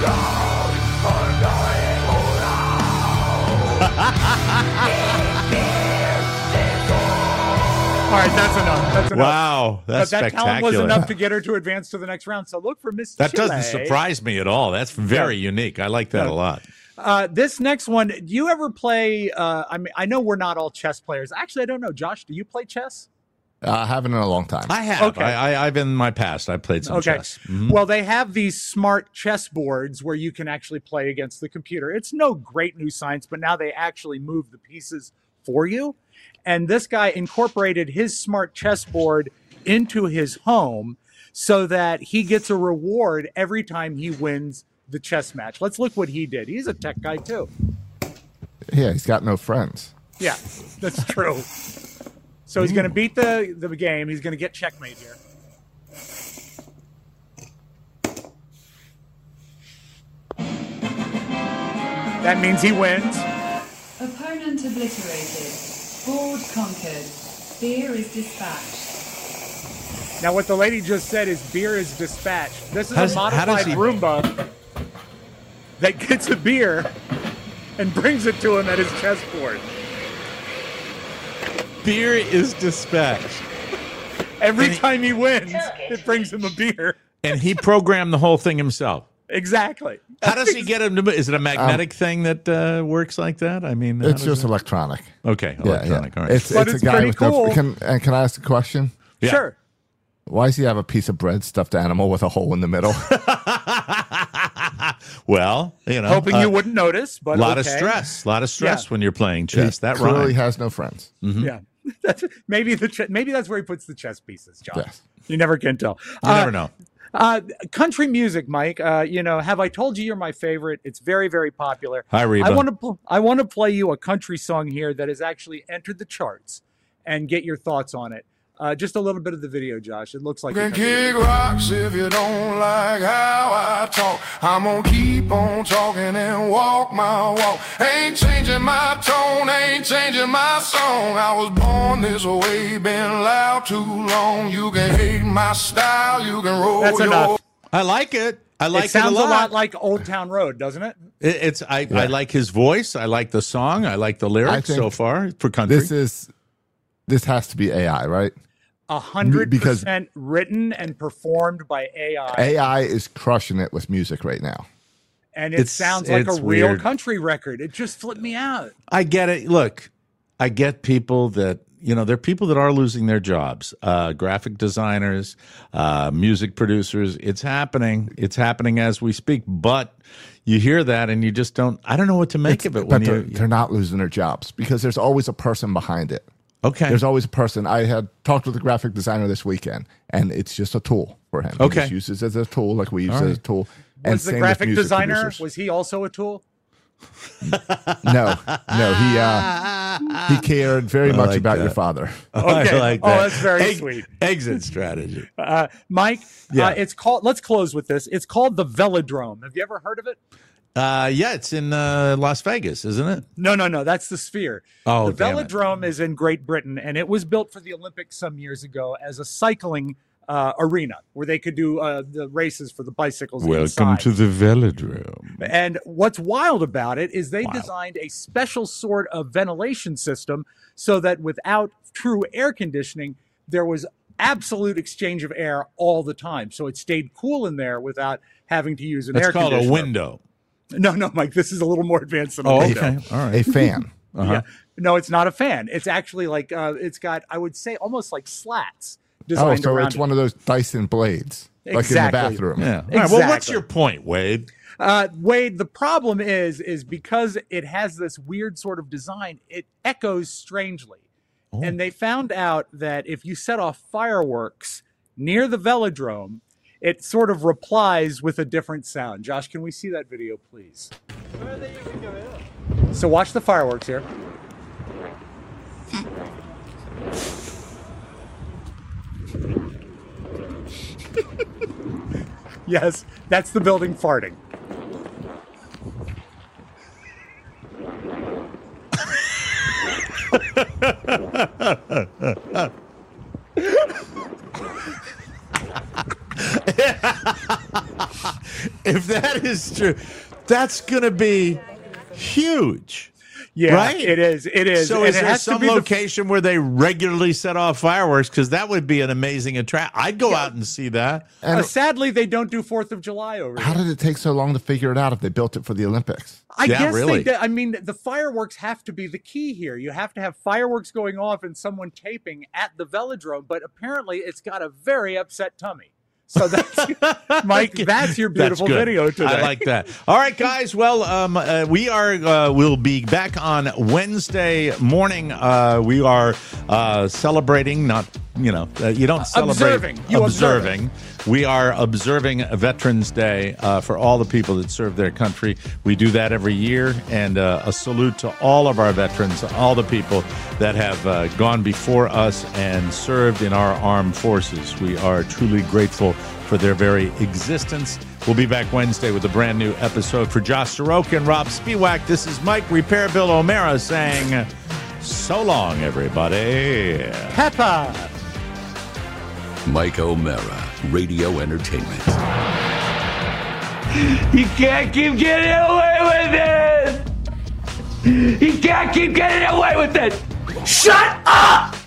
All right, that's enough. That's enough. Wow, that's but that spectacular. talent was enough to get her to advance to the next round. So look for Miss That Chile. doesn't surprise me at all. That's very unique. I like that a lot. This next one, do you ever play? I know we're not all chess players. Actually, I don't know. Josh, do you play chess? I haven't in a long time. I have. Okay. I've in my past. I played some chess. Mhm. Well, they have these smart chess boards where you can actually play against the computer. It's no great new science, but now they actually move the pieces for you. And this guy incorporated his smart chessboard into his home so that he gets a reward every time he wins the chess match. Let's look what he did. He's a tech guy too. Yeah, he's got no friends. Yeah, that's true. So he's going to beat the game. He's going to get checkmate here. That means he wins. Opponent obliterated. Board conquered. Beer is dispatched. Now, what the lady just said is beer is dispatched. This is How a does modified he- Roomba that gets a beer and brings it to him at his chessboard. Beer is dispatched. Every time he wins, it brings him a beer. And he programmed the whole thing himself. Exactly. How does he get him to? Is it a magnetic thing that works like that? I mean, It's just electronic. Okay, electronic. All right. It's But a it's guy pretty with cool. no. Can I ask a question? Yeah. Sure. Why does he have a piece of bread stuffed animal with a hole in the middle? Well, you know, Hoping you wouldn't notice, but a lot of okay. stress. A lot of stress Yeah. when you're playing chess. That clearly rhymes. has no friends. Yeah. Maybe that's where he puts the chess pieces, John. Yes. You never can tell. You never know. Country music, Mike. Have I told you you're my favorite? It's very, very popular. Hi, Reba. I want to play you a country song here that has actually entered the charts, and get your thoughts on it. Just a little bit of the video, Josh. It looks like. You can kick rocks if you don't like how I talk. I'm gonna keep on talking and walk my walk. Ain't changing my tone, ain't changing my song. I was born this way, been loud too long. You can hate my style, you can roll That's your. enough. I like it. I like It sounds it a lot like Old Town Road, doesn't it? I like his voice. I like the song. I like the lyrics think so far for country. This has to be AI, right? 100% written and performed by AI. AI is crushing it with music right now. And it sounds like a it's real weird. country record. It just flipped me out. I get it. Look, I get people that, there are people that are losing their jobs. Graphic designers, music producers. It's happening. It's happening as we speak. But you hear that and you just I don't know what to make of it. But they're not losing their jobs because there's always a person behind it. Okay. There's always a person. I had talked with a graphic designer this weekend, and it's just a tool for him. Okay. He just uses it as a tool, like we use it as a tool. And Was the same with graphic music designer, producers. was he also a tool? No, he cared very much like about your that. father. Okay. I like Oh, that. that's very sweet. Exit strategy. Mike, Yeah. let's close with this. It's called the Velodrome. Have you ever heard of it? Yeah, it's in Las Vegas, isn't it? No, that's the Sphere. Oh, the damn it. Velodrome is in Great Britain, and it was built for the Olympics some years ago as a cycling arena where they could do the races for the bicycles. Welcome inside. to the Velodrome. And what's wild about it is they designed a special sort of ventilation system so that without true air conditioning, there was absolute exchange of air all the time. So it stayed cool in there without having to use an That's air called conditioner. a window. No, Mike, this is a little more advanced than a Oh, window. okay. All right. A fan. Yeah. No, it's not a fan. It's actually like it's got, I would say, almost like slats designed so around it's one of those Dyson blades, like in the Exactly. bathroom. Yeah. All right, Exactly. well, what's your point, Wade? Wade, the problem is because it has this weird sort of design, it echoes strangely. And they found out that if you set off fireworks near the velodrome, it sort of replies with a different sound. Josh, can we see that video, please? So watch the fireworks here. Yes, that's the building farting. If that is true, that's going to be huge. Yeah, right? it is. It is. So And is it there has to some be the- location where they regularly set off fireworks? Because that would be an amazing attraction. I'd go out and see that. Sadly, they don't do 4th of July over How here. did it take so long to figure it out if they built it for the Olympics? I Yeah, guess really. they did. I mean, the fireworks have to be the key here. You have to have fireworks going off and someone taping at the velodrome, but apparently it's got a very upset tummy. So that's, Mike, that's your beautiful That's good. video today. I like that. All right, guys. Well, we'll be back on Wednesday morning. We are celebrating, not, you don't celebrate. Observing. You observe observing. We are observing Veterans Day for all the people that serve their country. We do that every year, and a salute to all of our veterans, all the people that have gone before us and served in our armed forces. We are truly grateful for their very existence. We'll be back Wednesday with a brand new episode. For Josh Soroka and Rob Spiewak, this is Mike Repair Bill O'Mara saying so long, everybody. Peppa. Mike O'Mara, Radio Entertainment. You can't keep getting away with it! You can't keep getting away with it! Shut up!